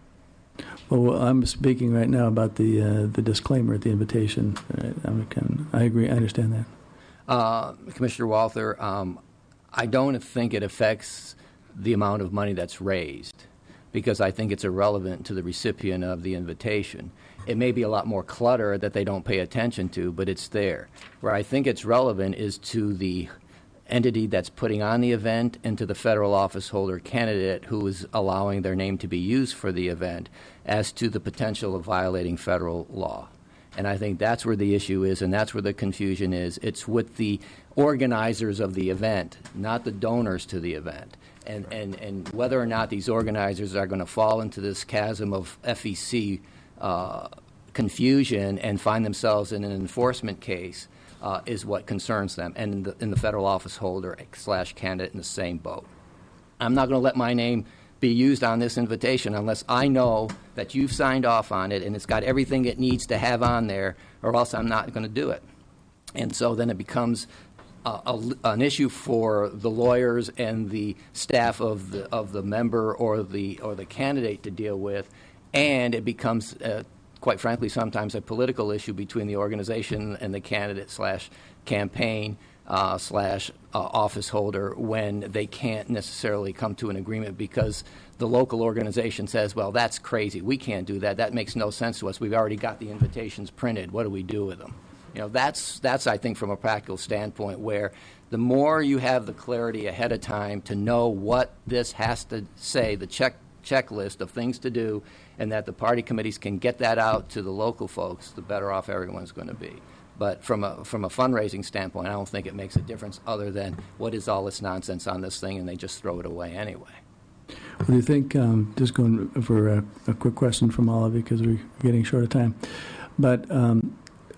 well, I'm speaking right now about the uh, the disclaimer at the invitation. Right? I'm, kind of- I agree. I understand that. Uh, Commissioner Walther, um, I don't think it affects the amount of money that's raised, because I think it's irrelevant to the recipient of the invitation. It may be a lot more clutter that they don't pay attention to, but it's there. Where I think it's relevant is to the entity that's putting on the event and to the federal office holder candidate who is allowing their name to be used for the event as to the potential of violating federal law. And I think that's where the issue is, and that's where the confusion is. It's with the organizers of the event, not the donors to the event. And, and, and whether or not these organizers are going to fall into this chasm of F E C uh, confusion and find themselves in an enforcement case uh, is what concerns them, and in the, in the federal office holder slash candidate in the same boat. I'm not going to let my name be used on this invitation unless I know that you've signed off on it and it's got everything it needs to have on there, or else I'm not going to do it. And so then it becomes Uh, a, an issue for the lawyers and the staff of the of the member or the or the candidate to deal with, and it becomes, uh, quite frankly, sometimes a political issue between the organization and the candidate slash campaign uh, slash uh, office holder when they can't necessarily come to an agreement because the local organization says, well, that's crazy. We can't do that. That makes no sense to us. We've already got the invitations printed. What do we do with them? You know, that's, that's, I think, from a practical standpoint, where the more you have the clarity ahead of time to know what this has to say, the check checklist of things to do, and that the party committees can get that out to the local folks, the better off everyone's going to be. But from a, from a fundraising standpoint, I don't think it makes a difference other than what is all this nonsense on this thing, and they just throw it away anyway. What do you think, um, just going for a, a quick question from all of you because we're getting short of time, but um,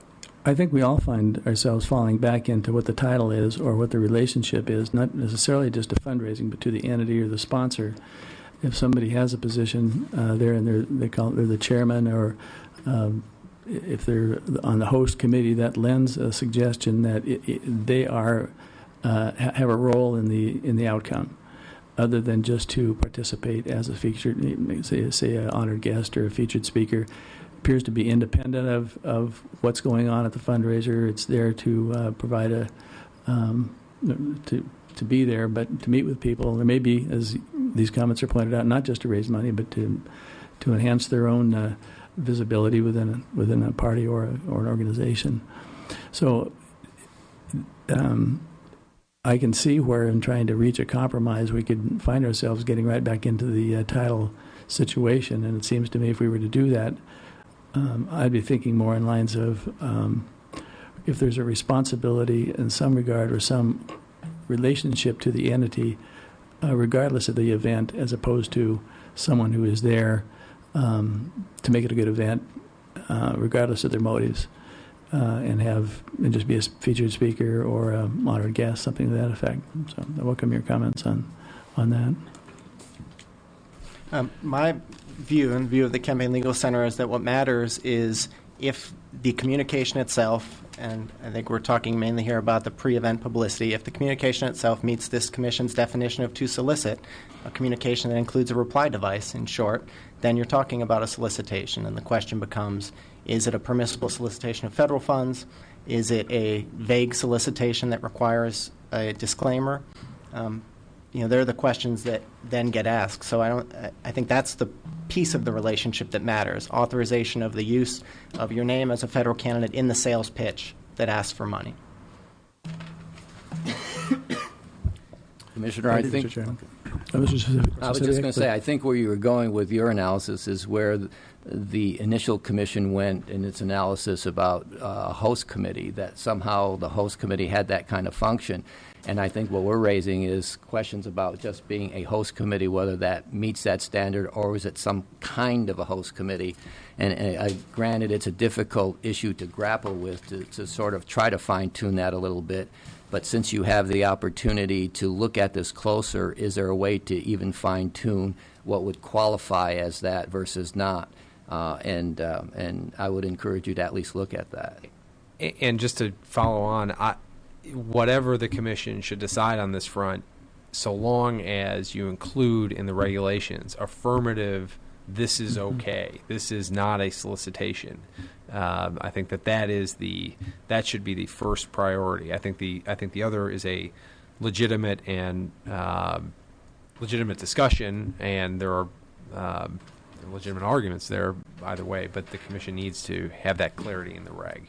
I think we all find ourselves falling back into what the title is or what the relationship is, not necessarily just to fundraising, but to the entity or the sponsor. If somebody has a position uh, there and they're, they call it, they're the chairman, or um, if they're on the host committee, that lends a suggestion that it, it, they are uh, ha- have a role in the in the outcome. other than just to participate as a featured, say, say an honored guest or a featured speaker. Appears to be independent of, of what's going on at the fundraiser. It's there to uh, provide a um, to to be there, but to meet with people. There may be, as these comments are pointed out, not just to raise money, but to to enhance their own uh, visibility within a, within a party or a, or an organization. So um, I can see where, in trying to reach a compromise, we could find ourselves getting right back into the uh, title situation. And it seems to me, if we were to do that, Um, I'd be thinking more in lines of um, if there's a responsibility in some regard or some relationship to the entity, uh, regardless of the event, as opposed to someone who is there um, to make it a good event, uh, regardless of their motives, uh, and have and just be a featured speaker or a honored guest, something to that effect. So I welcome your comments on on that. Um, my view and view of the Campaign Legal Center is that what matters is if the communication itself, and I think we're talking mainly here about the pre-event publicity, if the communication itself meets this Commission's definition of to solicit, a communication that includes a reply device, in short, then you're talking about a solicitation. And the question becomes, is it a permissible solicitation of federal funds? Is it a vague solicitation that requires a disclaimer? Um, You know, they're the questions that then get asked. So I don't. I think that's the piece of the relationship that matters: authorization of the use of your name as a federal candidate in the sales pitch that asks for money. Commissioner, I think. I was just, I was just going to say, I think where you were going with your analysis is where the, the initial commission went in its analysis about a uh, host committee, that somehow the host committee had that kind of function. And I think what we're raising is questions about just being a host committee, whether that meets that standard or is it some kind of a host committee. And, and uh, granted, it's a difficult issue to grapple with, to, to sort of try to fine-tune that a little bit. But since you have the opportunity to look at this closer, is there a way to even fine-tune what would qualify as that versus not? Uh, and uh, and I would encourage you to at least look at that. And just to follow on, I, whatever the commission should decide on this front, so long as you include in the regulations affirmative, this is okay, this is not a solicitation. Um, I think that that is the that should be the first priority. I think the I think the other is a legitimate and um, legitimate discussion, and there are um, legitimate arguments there either way. But the commission needs to have that clarity in the reg.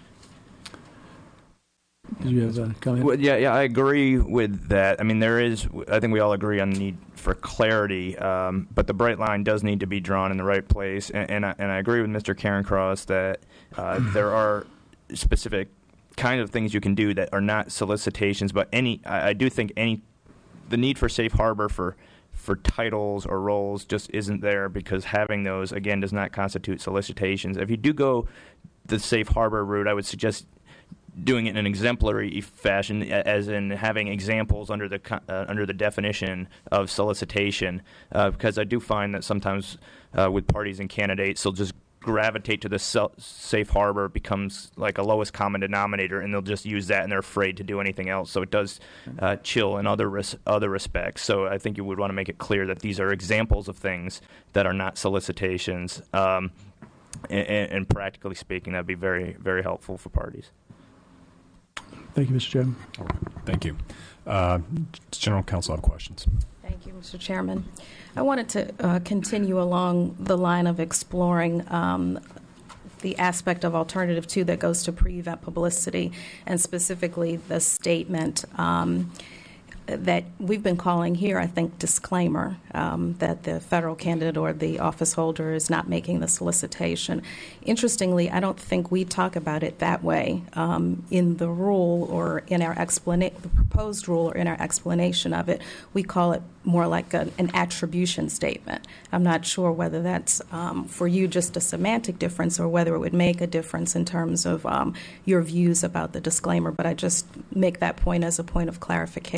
Did you have a comment? Well, yeah, yeah, I agree with that. I mean, there is, I think we all agree on the need for clarity, um, but the bright line does need to be drawn in the right place. And, and, I, and I agree with Mister Carencross that uh, there are specific kind of things you can do that are not solicitations, but any, I, I do think any, the need for safe harbor for for titles or roles just isn't there, because having those, again, does not constitute solicitations. If you do go the safe harbor route, I would suggest doing it in an exemplary fashion, as in having examples under the uh, under the definition of solicitation, uh, because I do find that sometimes uh, with parties and candidates, they'll just gravitate to the safe harbor, becomes like a lowest common denominator, and they'll just use that, and they're afraid to do anything else. So it does uh, chill in other res- other respects. So I think you would want to make it clear that these are examples of things that are not solicitations, um, and, and practically speaking, that'd be very, very helpful for parties. Thank you, Mister Chairman. All right. Thank you. Uh, General Counsel, have questions. Thank you, Mister Chairman. I wanted to uh, continue along the line of exploring um, the aspect of Alternative two that goes to pre-event publicity, and specifically the statement um, that we've been calling here, I think, disclaimer, um, that the federal candidate or the office holder is not making the solicitation. Interestingly, I don't think we talk about it that way um, in the rule or in our explana- the proposed rule or in our explanation of it. We call it more like a, an attribution statement. I'm not sure whether that's um, for you just a semantic difference or whether it would make a difference in terms of um, your views about the disclaimer, but I just make that point as a point of clarification.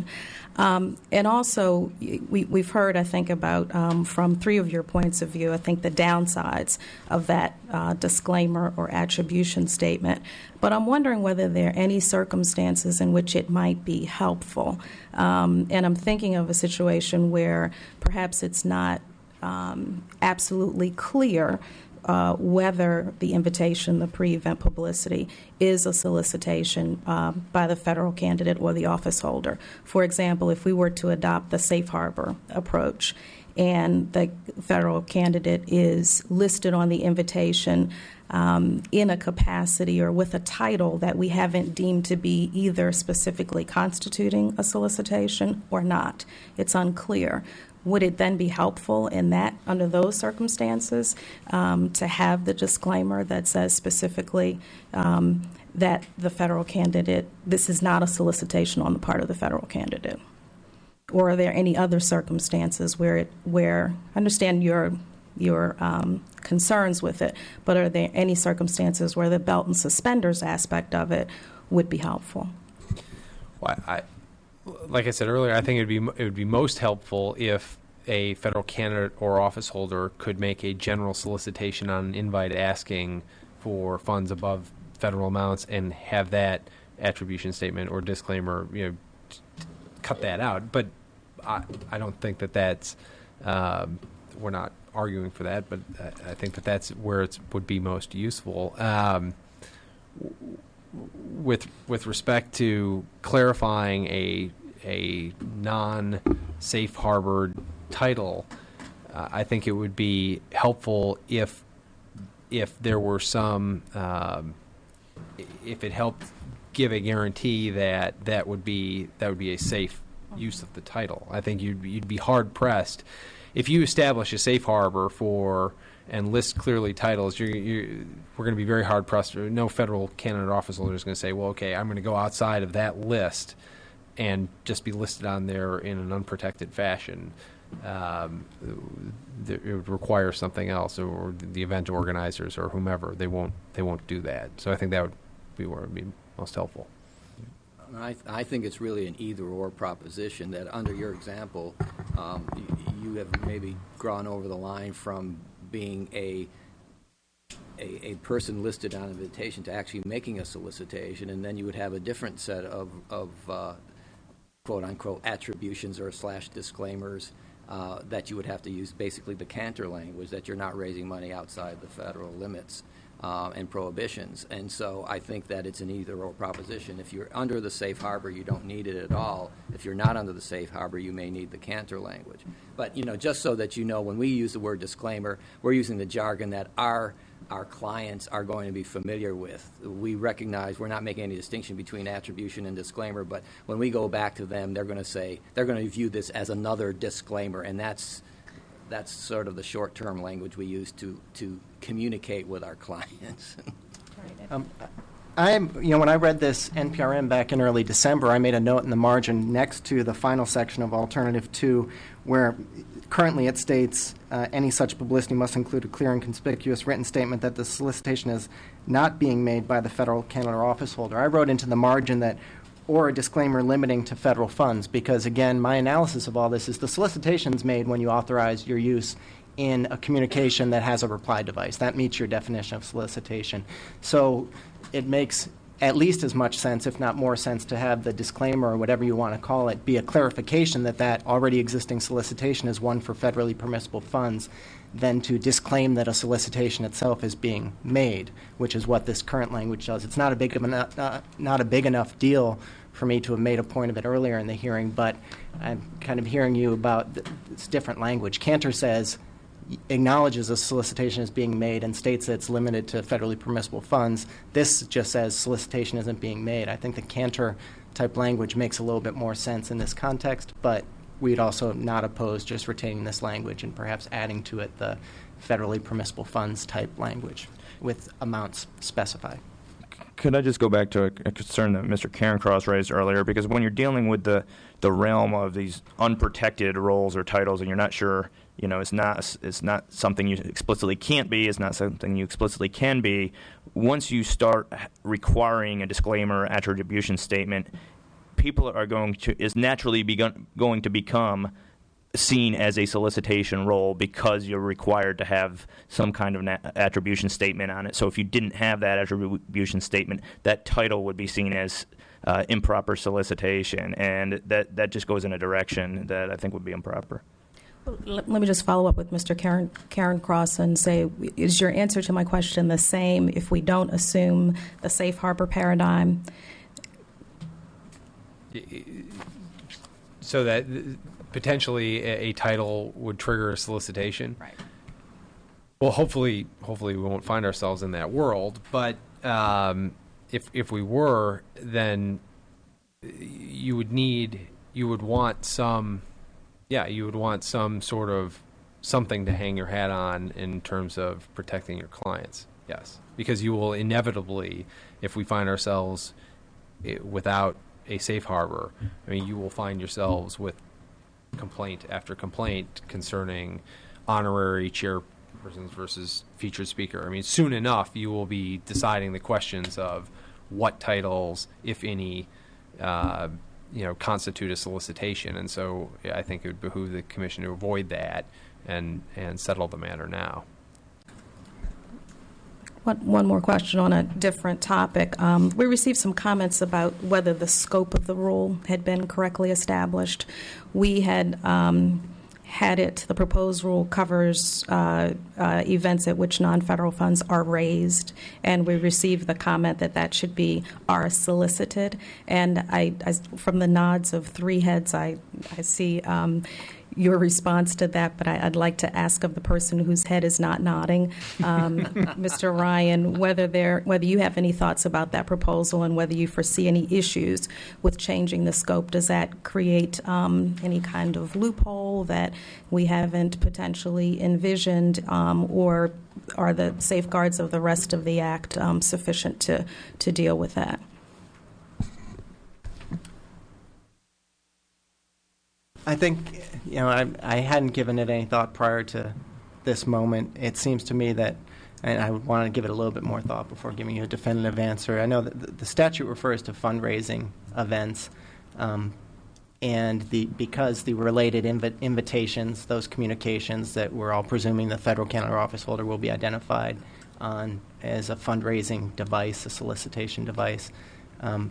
Um, and also, we, we've heard, I think, about um, from three of your points of view, I think the downsides of that uh, disclaimer or attribution statement. But I'm wondering whether there are any circumstances in which it might be helpful. Um, and I'm thinking of a situation where perhaps it's not um, absolutely clear Uh, whether the invitation, the pre-event publicity, is a solicitation uh, by the federal candidate or the office holder. For example, if we were to adopt the safe harbor approach and the federal candidate is listed on the invitation um, in a capacity or with a title that we haven't deemed to be either specifically constituting a solicitation or not, it's unclear. Would it then be helpful in that, under those circumstances, um, to have the disclaimer that says specifically um, that the federal candidate, this is not a solicitation on the part of the federal candidate? Or are there any other circumstances where it, where I understand your your um, concerns with it, but are there any circumstances where the belt and suspenders aspect of it would be helpful? Well, I, like I said earlier, I think it would be it would be most helpful if a federal candidate or office holder could make a general solicitation on an invite asking for funds above federal amounts and have that attribution statement or disclaimer, you know, t- t- cut that out. But I, I don't think that that's um, we're not arguing for that, but I, I think that that's where it would be most useful. Um, with with respect to clarifying a a non-safe harbored title, uh, I think it would be helpful if if there were some um, if it helped give a guarantee that that would be that would be a safe use of the title. I think you'd you'd be hard pressed if you establish a safe harbor for and list clearly titles. You're, you're, we're going to be very hard pressed. No federal candidate or office holder is going to say, "Well, okay, I'm going to go outside of that list and just be listed on there in an unprotected fashion." Um, it would require something else, or the event organizers or whomever. They won't. They won't do that. So I think that would be where it would be most helpful. I, th- I think it's really an either-or proposition that under your example, um, y- you have maybe gone over the line from being a, a a person listed on invitation to actually making a solicitation, and then you would have a different set of, of uh, quote-unquote attributions or slash disclaimers uh, that you would have to use basically the Cantor language, that you're not raising money outside the federal limits Uh, and prohibitions. And so I think that it's an either-or proposition. If you're under the safe harbor, you don't need it at all. If you're not under the safe harbor, you may need the Cantor language. But, you know, just so that you know, when we use the word disclaimer, we're using the jargon that our our clients are going to be familiar with. We recognize we're not making any distinction between attribution and disclaimer, but when we go back to them, they're going to say, they're going to view this as another disclaimer, and that's That's sort of the short-term language we use to, to communicate with our clients. um, I'm, you know, when I read this N P R M back in early December, I made a note in the margin next to the final section of Alternative two, where currently it states uh, any such publicity must include a clear and conspicuous written statement that the solicitation is not being made by the federal candidate or office holder. I wrote into the margin that or a disclaimer limiting to federal funds, because, again, my analysis of all this is the solicitation is made when you authorize your use in a communication that has a reply device. That meets your definition of solicitation. So it makes at least as much sense, if not more sense, to have the disclaimer, or whatever you want to call it, be a clarification that that already existing solicitation is one for federally permissible funds, than to disclaim that a solicitation itself is being made, which is what this current language does. It's not a big of enough, uh, not a big enough deal for me to have made a point of it earlier in the hearing, but I'm kind of hearing you about th- this different language. Cantor says, acknowledges a solicitation is being made and states that it's limited to federally permissible funds. This just says solicitation isn't being made. I think the Cantor type language makes a little bit more sense in this context, but we'd also not oppose just retaining this language and perhaps adding to it the federally permissible funds type language with amounts specified. Could I just go back to a, a concern that Mister Carencross raised earlier? Because when you're dealing with the, the realm of these unprotected roles or titles, and you're not sure, you know, it's not it's not something you explicitly can't be, it's not something you explicitly can be. Once you start requiring a disclaimer, attribution statement, people are going to is naturally begun, going to become seen as a solicitation role because you're required to have some kind of an attribution statement on it. So if you didn't have that attribution statement, that title would be seen as uh, improper solicitation, and that, that just goes in a direction that I think would be improper. Let me just follow up with Mister Karen, Karen Cross and say, is your answer to my question the same if we don't assume the safe harbor paradigm? So that potentially a, a title would trigger a solicitation? Right. Well, hopefully, hopefully we won't find ourselves in that world. But um, if if we were, then you would need, you would want some, yeah, you would want some sort of something to hang your hat on in terms of protecting your clients. Yes, because you will inevitably, if we find ourselves without a safe harbor, I mean, you will find yourselves with complaint after complaint concerning honorary chairpersons versus featured speaker. I mean, soon enough, you will be deciding the questions of what titles, if any, uh, you know, constitute a solicitation. And so I think it would behoove the commission to avoid that and, and settle the matter now. One, one more question on a different topic. Um, we received some comments about whether the scope of the rule had been correctly established. We had um, had it, the proposed rule covers uh, uh, events at which non-federal funds are raised, and we received the comment that that should be are solicited. And I, I from the nods of three heads, I, I see um, your response to that, but I, I'd like to ask of the person whose head is not nodding, um, Mister Ryan, whether there, whether you have any thoughts about that proposal and whether you foresee any issues with changing the scope. Does that create um, any kind of loophole that we haven't potentially envisioned, um, or are the safeguards of the rest of the Act um, sufficient to, to deal with that? I think, you know, I, I hadn't given it any thought prior to this moment. It seems to me that, and I would want to give it a little bit more thought before giving you a definitive answer. I know that the, the statute refers to fundraising events, um, and the because the related invi- invitations, those communications that we're all presuming the federal candidate office holder will be identified on as a fundraising device, a solicitation device. Um,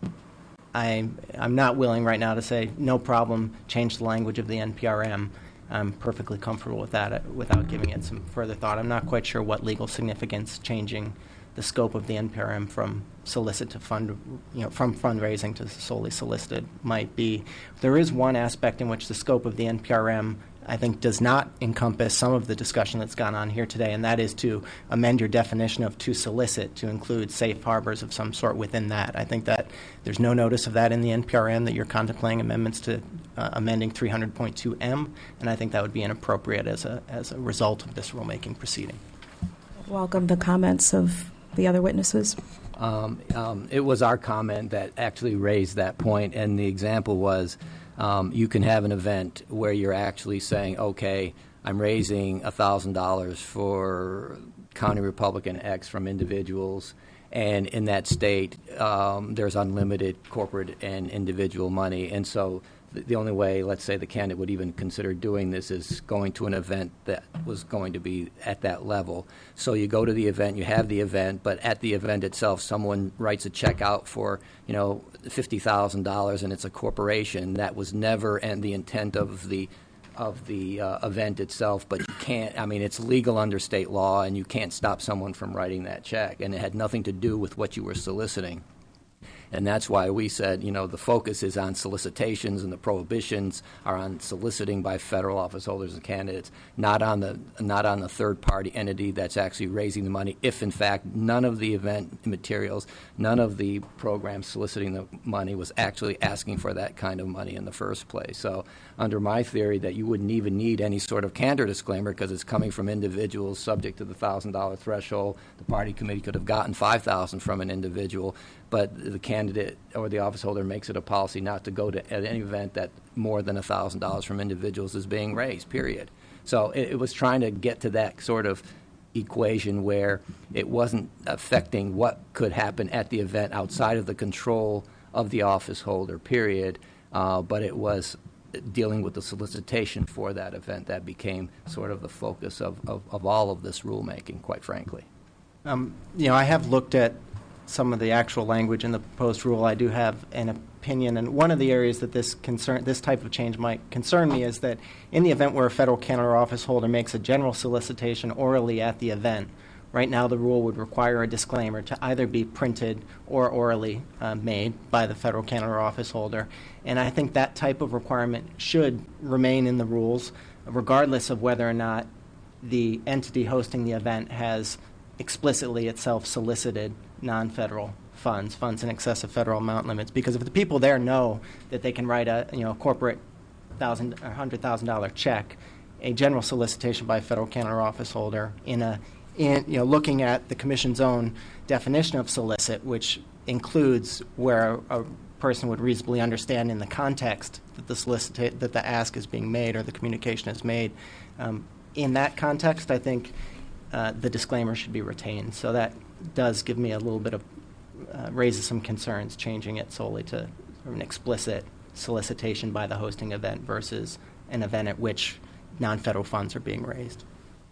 I'm, I'm not willing right now to say, no problem, change the language of the N P R M. I'm perfectly comfortable with that uh, without giving it some further thought. I'm not quite sure what legal significance changing the scope of the N P R M from solicit to fund, you know, from fundraising to solely solicited might be. There is one aspect in which the scope of the N P R M, I think, does not encompass some of the discussion that's gone on here today, and that is to amend your definition of to solicit to include safe harbors of some sort within that. I think that there's no notice of that in the N P R M, that you're contemplating amendments to uh, amending three hundred point two M, and I think that would be inappropriate as a, as a result of this rulemaking proceeding. Welcome the comments of the other witnesses. Um, um, it was our comment that actually raised that point, and the example was Um, you can have an event where you're actually saying, okay, I'm raising one thousand dollars for County Republican X from individuals, and in that state um, there's unlimited corporate and individual money. And so the, the only way, let's say, the candidate would even consider doing this is going to an event that was going to be at that level. So you go to the event, you have the event, but at the event itself, someone writes a check out for, you know, fifty thousand dollars, and it's a corporation. That was never and the intent of the of the uh, event itself, but you can't, I mean, it's legal under state law, and you can't stop someone from writing that check, and it had nothing to do with what you were soliciting. And that's why we said, you know, the focus is on solicitations, and the prohibitions are on soliciting by federal office holders and candidates, not on the not on the third-party entity that's actually raising the money. If, in fact, none of the event materials, none of the programs soliciting the money was actually asking for that kind of money in the first place. So under my theory that you wouldn't even need any sort of candor disclaimer because it's coming from individuals subject to the one thousand dollars threshold. The party committee could have gotten five thousand dollars from an individual, but the candidate or the office holder makes it a policy not to go to at any event that more than one thousand dollars from individuals is being raised, period. So it, it was trying to get to that sort of equation where it wasn't affecting what could happen at the event outside of the control of the office holder, period, uh, but it was dealing with the solicitation for that event that became sort of the focus of, of, of all of this rulemaking, quite frankly. Um, you know, I have looked at some of the actual language in the proposed rule. I do have an opinion, and one of the areas that this concern, this type of change might concern me is that in the event where a federal candidate or office holder makes a general solicitation orally at the event, right now the rule would require a disclaimer to either be printed or orally uh, made by the federal candidate or office holder. And I think that type of requirement should remain in the rules, regardless of whether or not the entity hosting the event has explicitly itself solicited non-federal funds, funds in excess of federal amount limits. Because if the people there know that they can write a you know corporate thousand or hundred thousand dollar check, a general solicitation by a federal candidate or office holder in a in you know looking at the Commission's own definition of solicit, which includes where a, a person would reasonably understand in the context that the solicita- that the ask is being made or the communication is made. Um, in that context, I think uh, the disclaimer should be retained. So that does give me a little bit of uh, raises some concerns, changing it solely to sort of an explicit solicitation by the hosting event versus an event at which non-federal funds are being raised.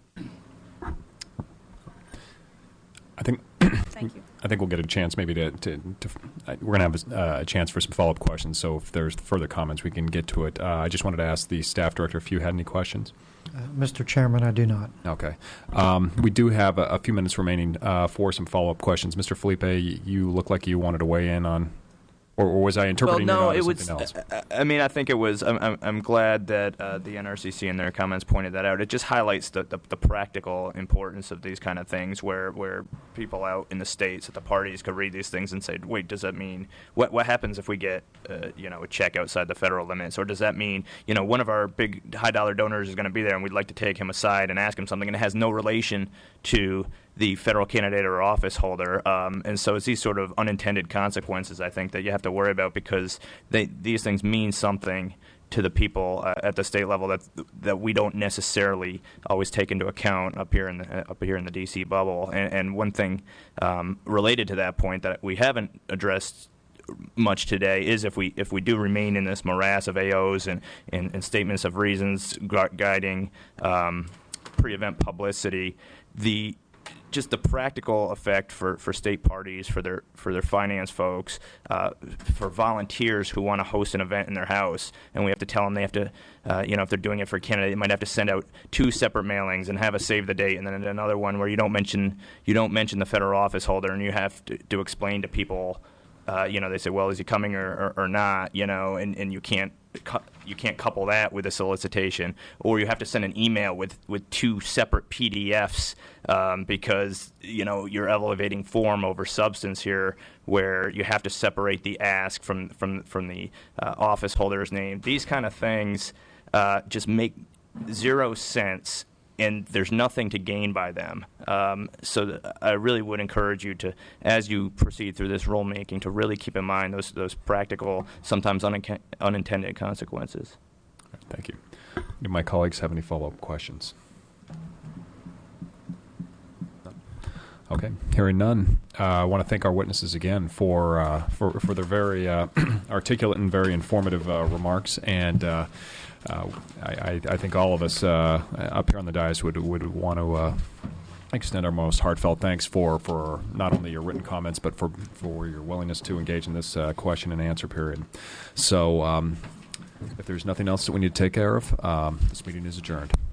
I think. Thank you. I think we'll get a chance maybe to, to, to uh, we're going to have a, uh, a chance for some follow-up questions, so if there's further comments, we can get to it. Uh, I just wanted to ask the staff director if you had any questions. Uh, Mister Chairman, I do not. Okay. Um, we do have a, a few minutes remaining uh, for some follow-up questions. Mister Felipe, you look like you wanted to weigh in on, or, or was I interpreting well, no, it, it was was. else? I, I mean, I think it was. I'm, I'm, I'm glad that uh, the N R C C in their comments pointed that out. It just highlights the, the, the practical importance of these kind of things, where where people out in the states at the parties could read these things and say, "Wait, does that mean what what happens if we get uh, you know a check outside the federal limits, or does that mean you know one of our big high dollar donors is going to be there and we'd like to take him aside and ask him something, and it has no relation to the federal candidate or office holder," um, and so it's these sort of unintended consequences, I think, that you have to worry about, because they, these things mean something to the people uh, at the state level that that we don't necessarily always take into account up here in the up here in the D C bubble. And, and one thing um, related to that point that we haven't addressed much today is if we if we do remain in this morass of A Os and, and, and statements of reasons gu- guiding um, pre-event publicity, the just the practical effect for, for state parties, for their for their finance folks, uh, for volunteers who want to host an event in their house, and we have to tell them they have to, uh, you know, if they're doing it for a candidate, they might have to send out two separate mailings and have a save the date, and then another one where you don't mention you don't mention the federal office holder, and you have to, to explain to people, uh, you know, they say, well, is he coming or, or, or not, you know, and, and you can't. You can't couple that with a solicitation, or you have to send an email with, with two separate P D Fs um, because you know you're elevating form over substance here, where you have to separate the ask from from from the uh, office holder's name. These kind of things uh, just make zero sense, and there's nothing to gain by them. Um, so th- I really would encourage you to, as you proceed through this rulemaking, to really keep in mind those those practical, sometimes un- unintended consequences. Thank you. Do my colleagues have any follow-up questions? Okay, hearing none. Uh, I want to thank our witnesses again for uh, for for their very uh, articulate and very informative uh, remarks, and uh, uh, I, I think all of us uh, up here on the dais would would want to uh, extend our most heartfelt thanks for, for not only your written comments but for for your willingness to engage in this uh, question and answer period. So, um, if there's nothing else that we need to take care of, um, this meeting is adjourned.